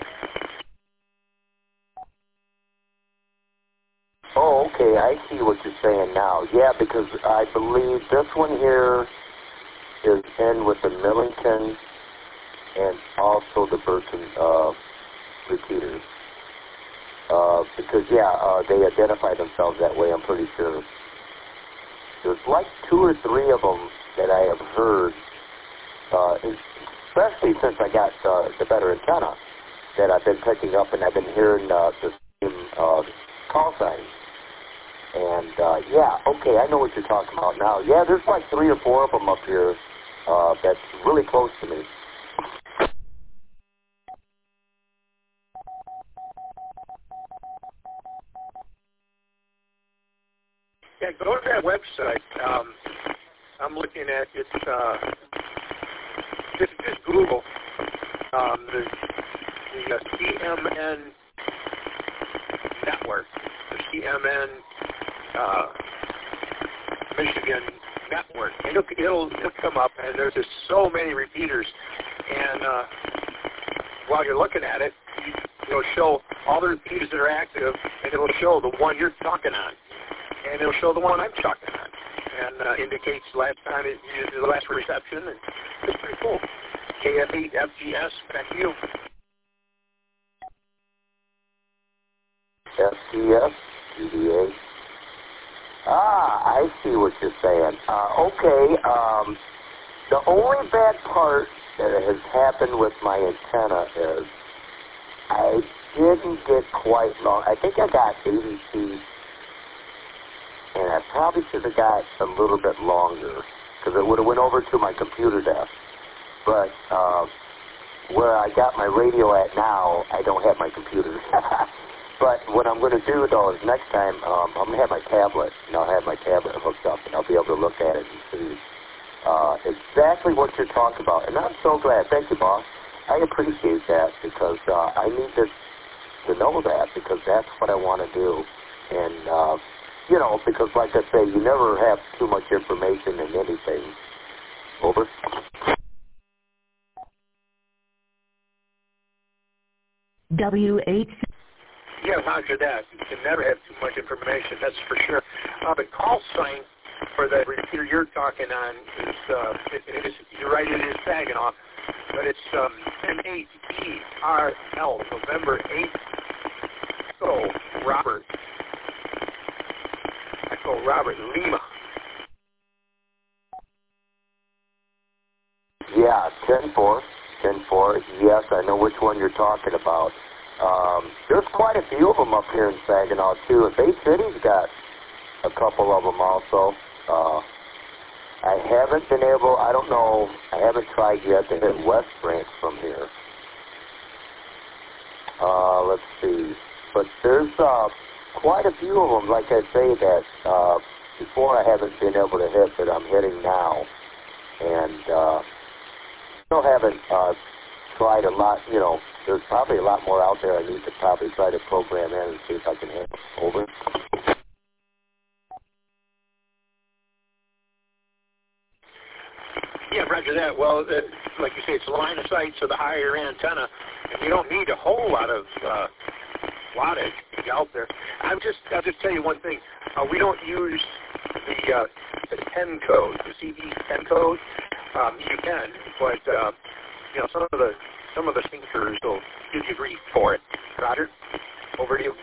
Oh, okay, I see what you're saying now. Yeah, because I believe this one here is in with the Millington and also the Burton repeaters. Because, they identify themselves that way, I'm pretty sure. There's like 2 or 3 of them that I have heard, especially since I got the better antenna, that I've been picking up, and I've been hearing the same call signs. And, okay, I know what you're talking about now. Yeah, there's like 3 or 4 of them up here that's really close to me. Yeah, go to that website. I'm looking at it. Just Google the CMN network, the CMN Michigan network, and it'll come up. And there's just so many repeaters. And while you're looking at it, it'll show all the repeaters that are active, and it'll show the one you're talking on. And it'll show the one I'm talking on, and indicates the last time the last reception, and it's pretty cool. KFE, FGS, back to you. FGS, GDA. I see what you're saying. Okay, the only bad part that has happened with my antenna is I didn't get quite long. I think I got 80 feet. And I probably should have got a little bit longer because it would have went over to my computer desk. But where I got my radio at now, I don't have my computer. But what I'm going to do, though, is next time I'm going to have my tablet, and I'll have my tablet hooked up, and I'll be able to look at it and see exactly what you're talking about. And I'm so glad. Thank you, boss. I appreciate that because I need to know that because that's what I want to do. And because like I say, you never have too much information in anything. Over. WH. Yeah, roger that. You can never have too much information, that's for sure. The call sign for the repeater you're talking on is, you're right, it is Saginaw, but it's M8ERL, November 8th. Echo Robert. Echo Robert Lima. Yeah, 10-4. 10-4. Yes, I know which one you're talking about. There's quite a few of them up here in Saginaw, too. And Bay City's got a couple of them also. I haven't been able, I don't know, I haven't tried yet to hit West Branch from here. Let's see. But there's quite a few of them, like I say, that before I haven't been able to hit that I'm hitting now. And still haven't tried a lot, you know, there's probably a lot more out there I need to probably try to program in and see if I can hit over. Yeah, roger that. Well, like you say, it's a line of sight, so the higher antenna, and you don't need a whole lot of wattage out there. I'll just tell you one thing. We don't use the 10 code, the CB 10 code. You can, but you know, some of the thinkers will give you grief for it. Roger, over to you.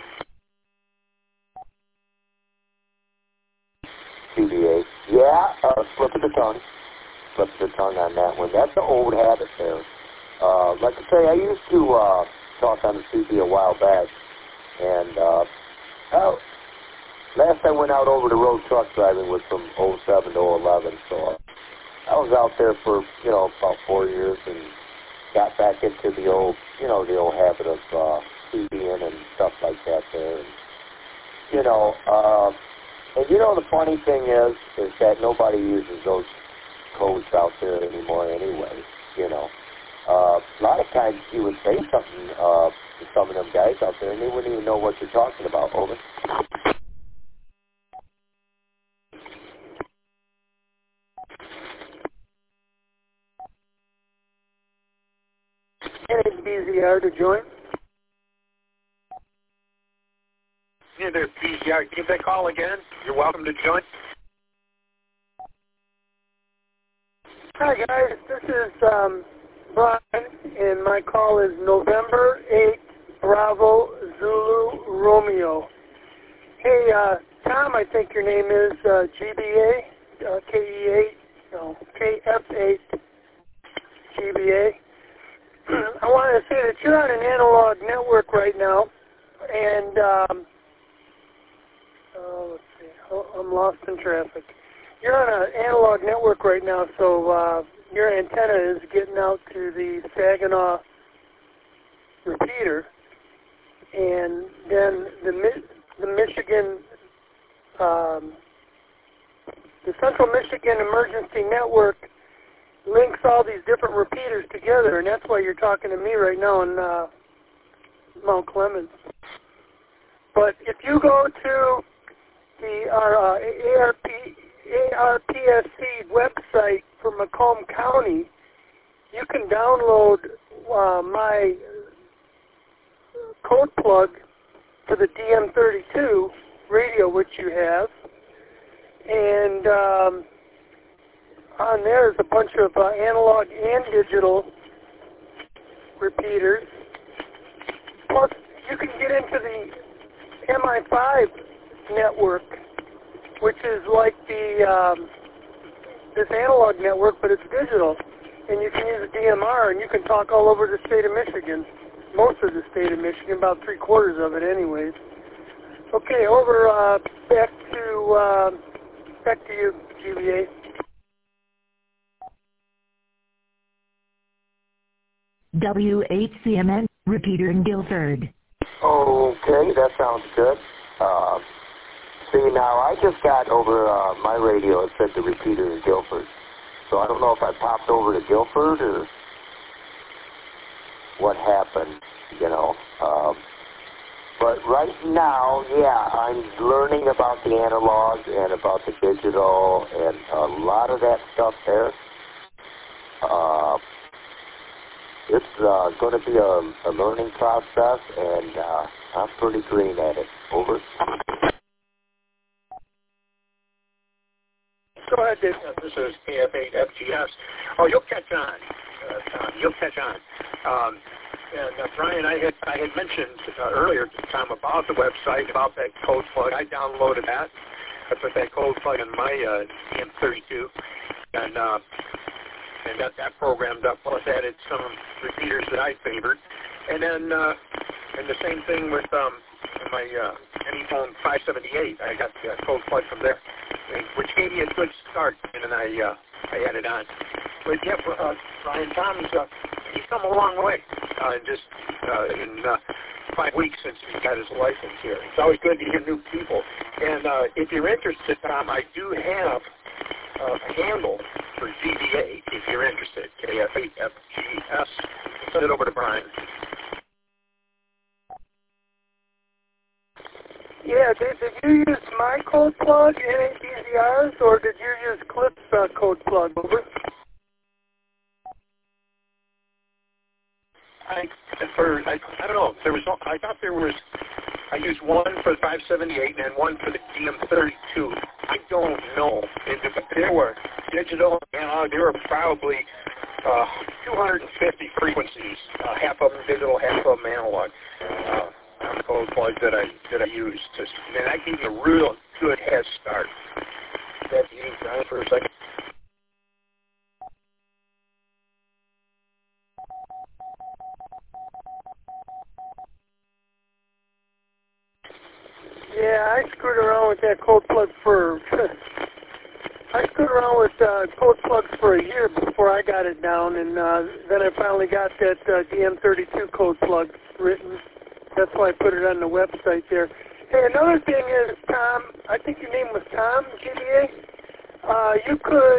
CBA. Yeah, slip of the tongue. Slip of the tongue on that one. That's an old habit there. Like I say, I used to talk on the CB a while back, and last I went out over the road truck driving was from 07 to 11, so I was out there for, you know, about 4 years and got back into the old, you know, the old habit of CBing and stuff like that there. And, you know, the funny thing is that nobody uses those codes out there anymore anyway, you know. A lot of times you would say something to some of them guys out there and they wouldn't even know what you're talking about. Over. It's BZR to join. Yeah, there's BZR. Give that call again. You're welcome to join. Hi, guys. This is Brian, and my call is November 8th, Bravo, Zulu, Romeo. Hey, Tom, I think your name is GBA, KF8, GBA. I wanted to say that you're on an analog network right now, and let's see, I'm lost in traffic. You're on an analog network right now, so your antenna is getting out to the Saginaw repeater, and then the Michigan, the Central Michigan Emergency Network links all these different repeaters together, and that's why you're talking to me right now in Mount Clemens. But if you go to the ARPSC website for Macomb County, you can download my code plug to the DM32 radio, which you have, and on there is a bunch of analog and digital repeaters. Plus, you can get into the MI5 network, which is like the this analog network, but it's digital. And you can use a DMR, and you can talk all over the state of Michigan, most of the state of Michigan, about 3/4 of it anyways. Okay, over, back to you, GBA. W8CMN, repeater in Guilford. Okay, that sounds good. See, now I just got over my radio. It said the repeater in Guilford. So I don't know if I popped over to Guilford or what happened, you know. But right now, yeah, I'm learning about the analog and about the digital and a lot of that stuff there. It's going to be a learning process, and I'm pretty green at it. Over. Go ahead, Dave. This is KF8FGS. Oh, you'll catch on, Tom. You'll catch on. And Brian, I had mentioned earlier to Tom about the website, about that code plug. I downloaded that. I put that code plug in my DM32, and got that programmed up. Plus, added some repeaters that I favored, and then and the same thing with my Anyphone 578. I got the code plug from there, which gave me a good start, and then I added on. But yeah, Brian, Tom's he's come a long way. Just in 5 weeks since he got his license here. It's always good to hear new people. And if you're interested, Tom, I do have a handle for GVA, if you're interested, KF8FGS. Send it over to Brian. Yeah, did you use my code plug, NABZRs, or did you use Clip's code plug? Over? I don't know. I thought there was. I used one for the 578 and one for the DM32. I don't know. There were digital analog. There were probably 250 frequencies. Half of them digital, half of them analog. Code plugs that I used. And that gave me a real good head start. That's you, Brian, for a second. Yeah, I screwed around with that code plug for. I screwed around with code plugs for a year before I got it down, and then I finally got that DM32 code plug written. That's why I put it on the website there. Hey, another thing is, Tom, I think your name was Tom, GBA. You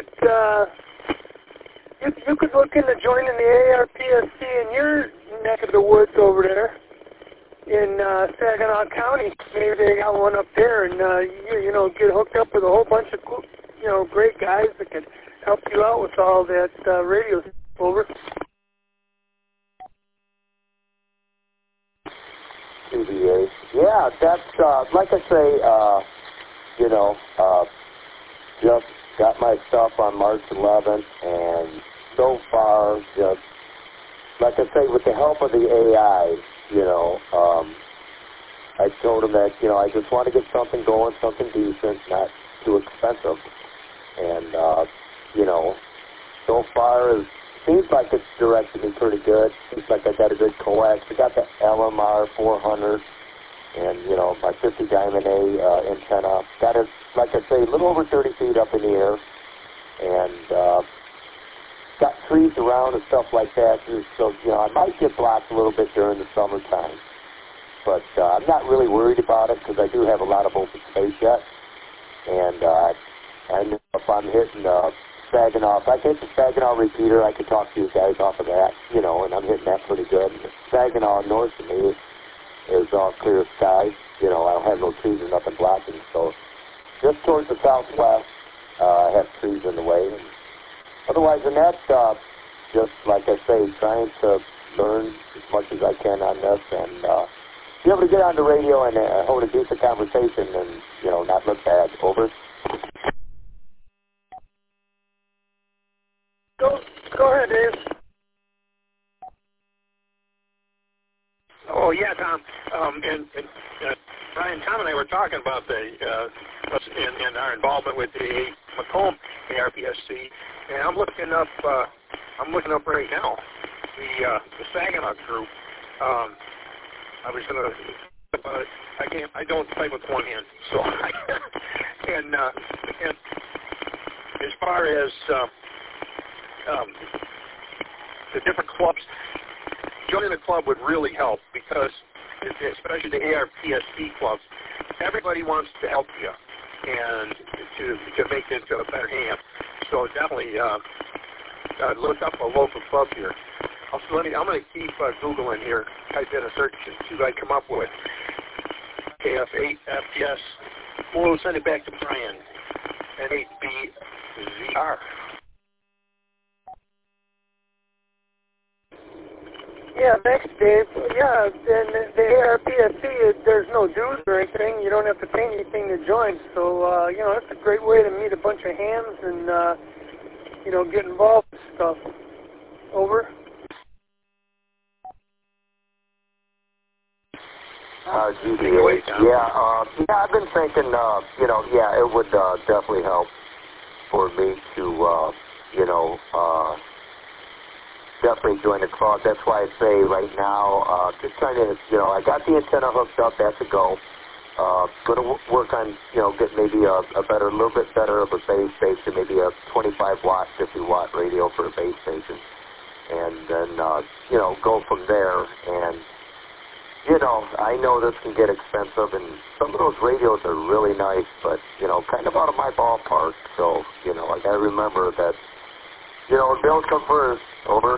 could look into joining the ARPSC in your neck of the woods over there in Saginaw County. Maybe they got one up there, and you know, get hooked up with a whole bunch of cool, great guys that can help you out with all that radio. Over. CBA. Yeah, that's, like I say, just got my stuff on March 11th, and so far, just, like I say, with the help of the AI, I told him that, I just want to get something going, something decent, not too expensive. And, so far, it seems like it's directed me pretty good. Seems like I got a good coax. I got the LMR 400 and, my 50 Diamond A antenna. Got it, like I say, a little over 30 feet up in the air. And got trees around and stuff like that. So, I might get blocked a little bit during the summertime. But I'm not really worried about it because I do have a lot of open space yet. And I know if I'm hitting Saginaw, if I hit the Saginaw repeater, I can talk to you guys off of that, and I'm hitting that pretty good. And Saginaw north of me is all clear skies. I don't have no trees or nothing blocking. So just towards the southwest, I have trees in the way. And otherwise than that, just like I say, trying to learn as much as I can on this and be able to get on the radio and hold a decent conversation and, not look bad. Over. Go ahead, Dave. Oh, yeah, Tom. And Brian, Tom and I were talking about and our involvement with the Macomb ARPSC, and I'm looking up right now the Saginaw group. I was going to, I don't type with one hand, so and as far as the different clubs, joining the club would really help because, especially the ARPSC clubs, everybody wants to help you and to make it into a better hand. So definitely look up a local club here. I'm going to keep Googling here, type in a search and see what I come up with. KF8FGS. We'll send it back to Brian. NABZR. Yeah, thanks, Dave. Yeah, and the ARPSC, there's no dues or anything. You don't have to pay anything to join. So, you know, it's a great way to meet a bunch of hams and, you know, get involved with stuff. Over. GBA. Yeah, I've been thinking, you know, yeah, it would definitely help for me to, you know, definitely join the club. That's why I say right now, just trying to, you know, I got the antenna hooked up, that's a go. Going to work on, you know, get maybe a little bit better of a base station, maybe a 25 watt, 50 watt radio for a base station. And then, you know, go from there. And, you know, I know this can get expensive, and some of those radios are really nice, but, you know, kind of out of my ballpark. So, you know, I got to remember that, you know, bills come first. Over.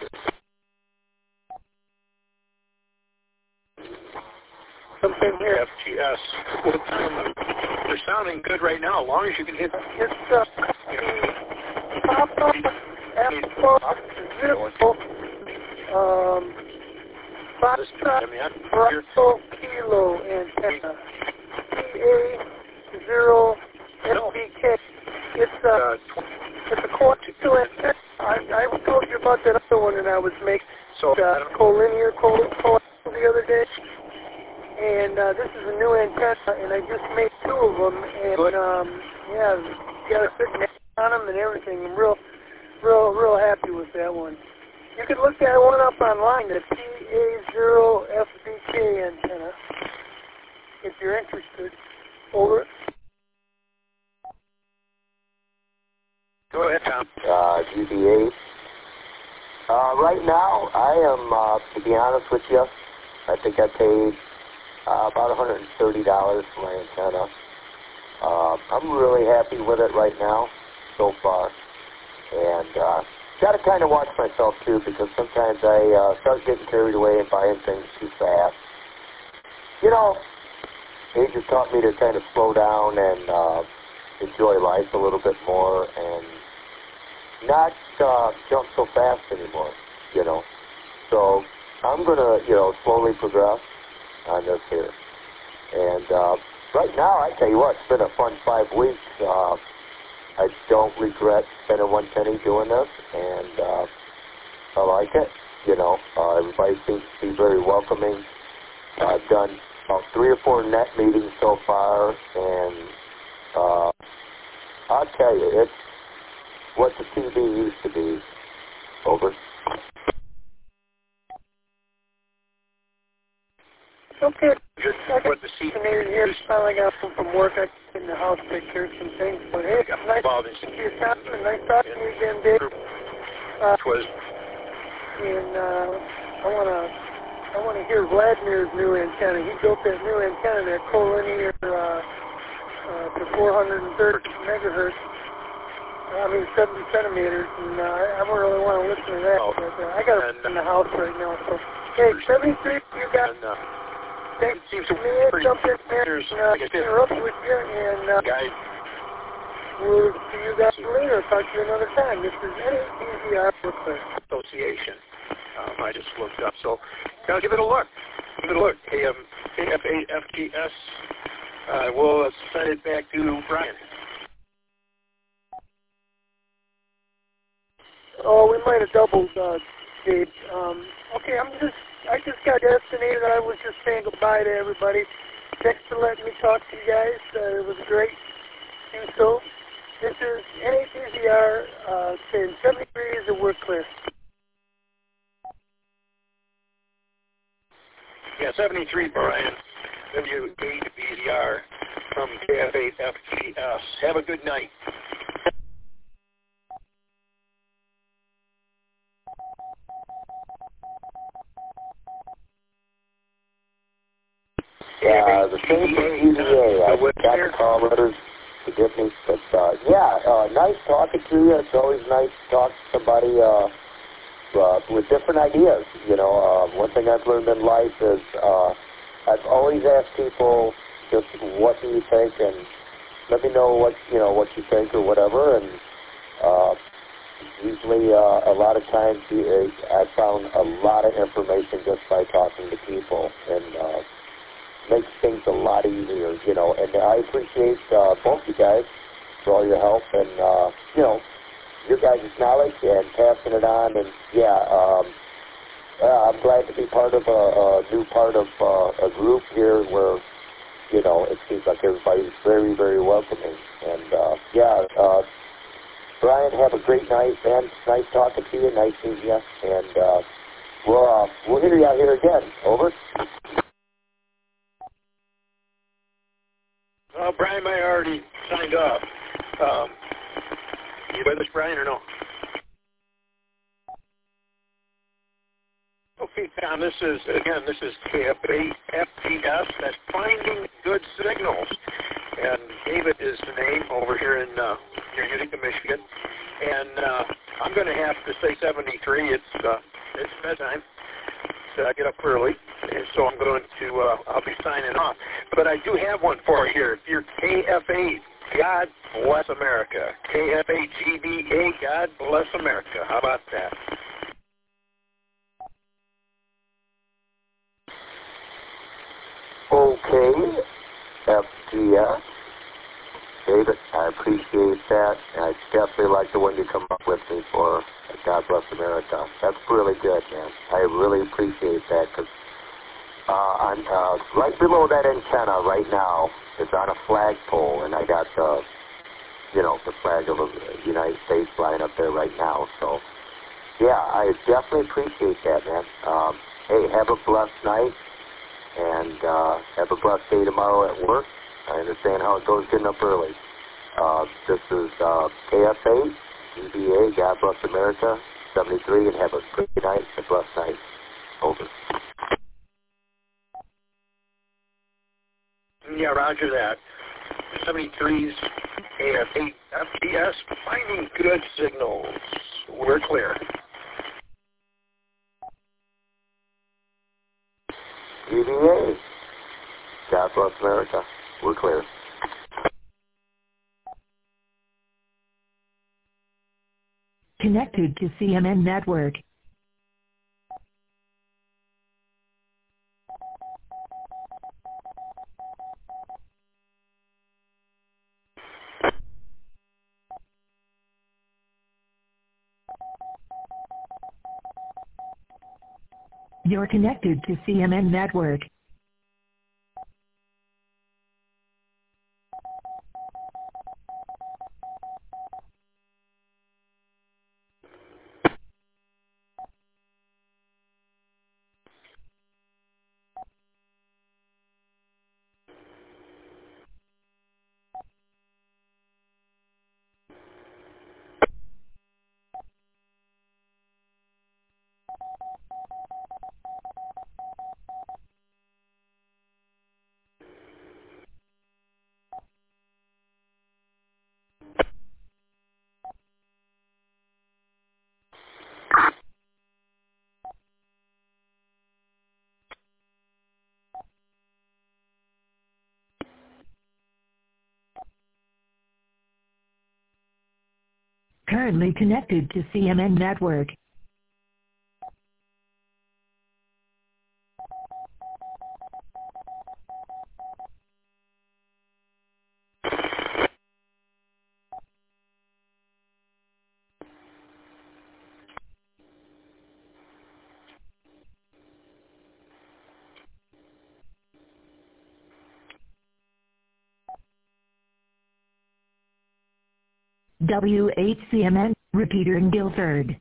Something here. FTS. They're sounding good right now, as long as you can hit. It's Papa Apple Zippo Bravo Kilo antenna. PA0 FBK. It's a core 2 antenna. I told you about that other one that I was making. So collinear the other day. And this is a new antenna, and I just made 2 of them. And yeah, got a fit on them and everything. I'm real happy with that one. You can look that one up online, the PA0 FBK antenna, if you're interested. Over. Go ahead, Tom. GBA. Right now, I am, to be honest with you, I think I paid about $130 for my antenna. I'm really happy with it right now, so far. And got to kind of watch myself, too, because sometimes I start getting carried away and buying things too fast. You know, it just taught me to kind of slow down and enjoy life a little bit more and not jump so fast anymore, you know. So I'm going to, you know, slowly progress on this here. And right now, I tell you what, it's been a fun 5 weeks. I don't regret spending $1 doing this, and I like it. You know, everybody seems to be very welcoming. I've done about 3 or 4 net meetings so far, and I'll tell you, it's what the TV used to be. Over. Okay. Just what the seat here. Finally got home from work. I in the house, take care of some things. But hey, nice to see you, Tom. Nice talking to you again, Dave. And I wanna hear Vladimir's new antenna. He built that new antenna, that collinear to 430 megahertz. I mean 70 centimeters, and I don't really want to listen to that. But I got it in the house right now. So hey, 73, you got. Thanks to me, jump in there and interrupt with you, and we'll see you guys later. Talk to you another time. This is NATZR Association. I just looked up, so gotta give it a look. Give it a look. AF8FTS. We'll send it back to Brian. Oh, we might have doubled, Dave. Okay, I just got destinated. I was just saying goodbye to everybody. Thanks for letting me talk to you guys. It was great to do so. This is NATZR saying 73 is a word clear. Yeah, 73, Brian. WATZR from KF8FTS. Have a good night. The same for GBA. I got the call letters, forgive me. But, nice talking to you. It's always nice to talk to somebody with different ideas. You know, one thing I've learned in life is I've always asked people just what do you think, and let me know what you think or whatever. And actually, a lot of times I found a lot of information just by talking to people, and makes things a lot easier, you know. And I appreciate both you guys for all your help and, you know, your guys' knowledge and passing it on. And, I'm glad to be part of a new part of a group here where, you know, it seems like everybody's very, very welcoming. And, Brian, have a great night, man. Nice talking to you. Nice meeting you. And we'll hear you out here again. Over. Well, Brian, I already signed off. You with us, Brian, or no? Okay, Tom, this is KFAFTS. That's Finding Good Signals. And David is the name over here in near Utica, Michigan. And I'm going to have to say 73. It's bedtime. So I get up early, and so I'm going to, I'll be signing off. But I do have one for you here. If you're KFA, God Bless America. KFAGBA, God Bless America. How about that? Okay, FGS. David, I appreciate that. And I definitely like the one you come up with me for God Bless America. That's really good, man. I really appreciate that because I'm right below that antenna right now. It's on a flagpole, and I got the flag of the United States flying up there right now. So, yeah, I definitely appreciate that, man. Hey, have a blessed night, and have a blessed day tomorrow at work. I understand how it goes getting up early. This is KFA, GBA, God Bless America, 73, and have a great night, a blessed night. Over. Yeah, roger that. 73's KFA, FTS, Finding Good Signals. We're clear. GBA, God Bless America. We're clear. Connected to CMN Network. You're connected to CMN Network. Currently connected to CMN Network. WHCMN, repeater in Guilford.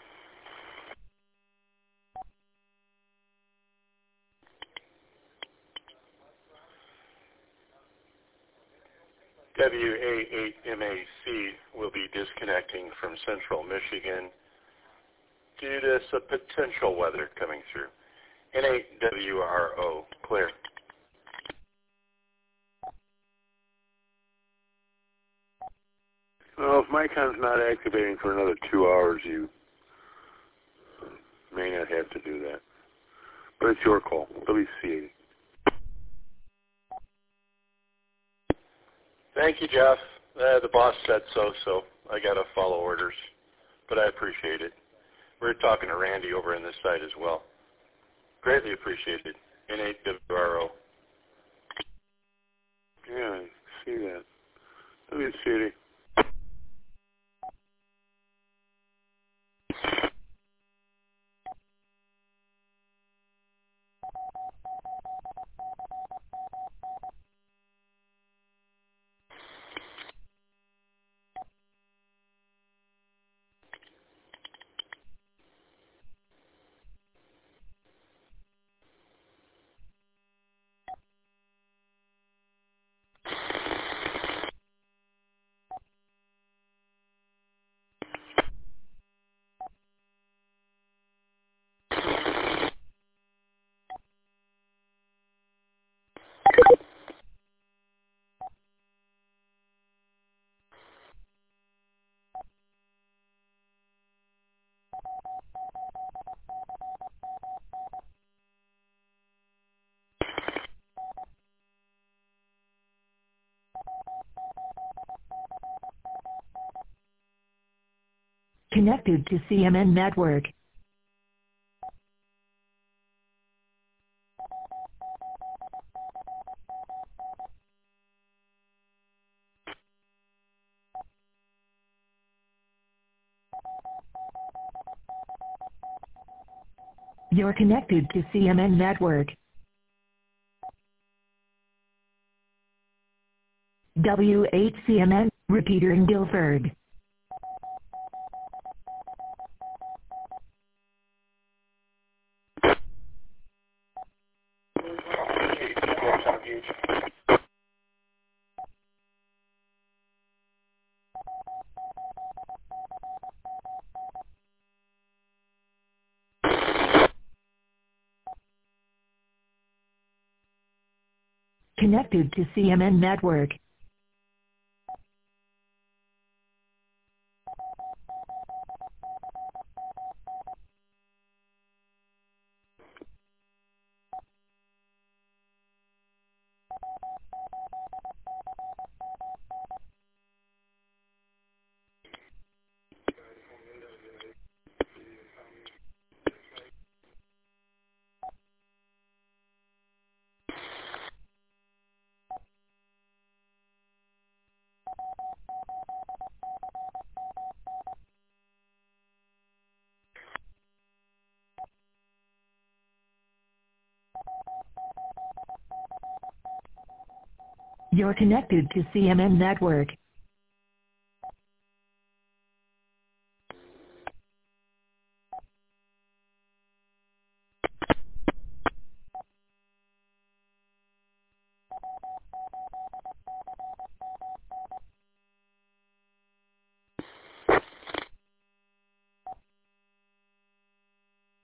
WA8MAC will be disconnecting from central Michigan due to some potential weather coming through. N8WRO, clear. Well, if MyCon's not activating for another 2 hours, you may not have to do that. But it's your call. WC80. Thank you, Jeff. The boss said so I got to follow orders. but I appreciate it. We're talking to Randy over on this side as well. Greatly appreciated. N8WRO. Yeah, I see that. Let me see it. Connected to CMN Network. You're connected to CMN Network. W8CMN, repeater in Guilford. Connected to CMN Network. You're connected to CMN Network.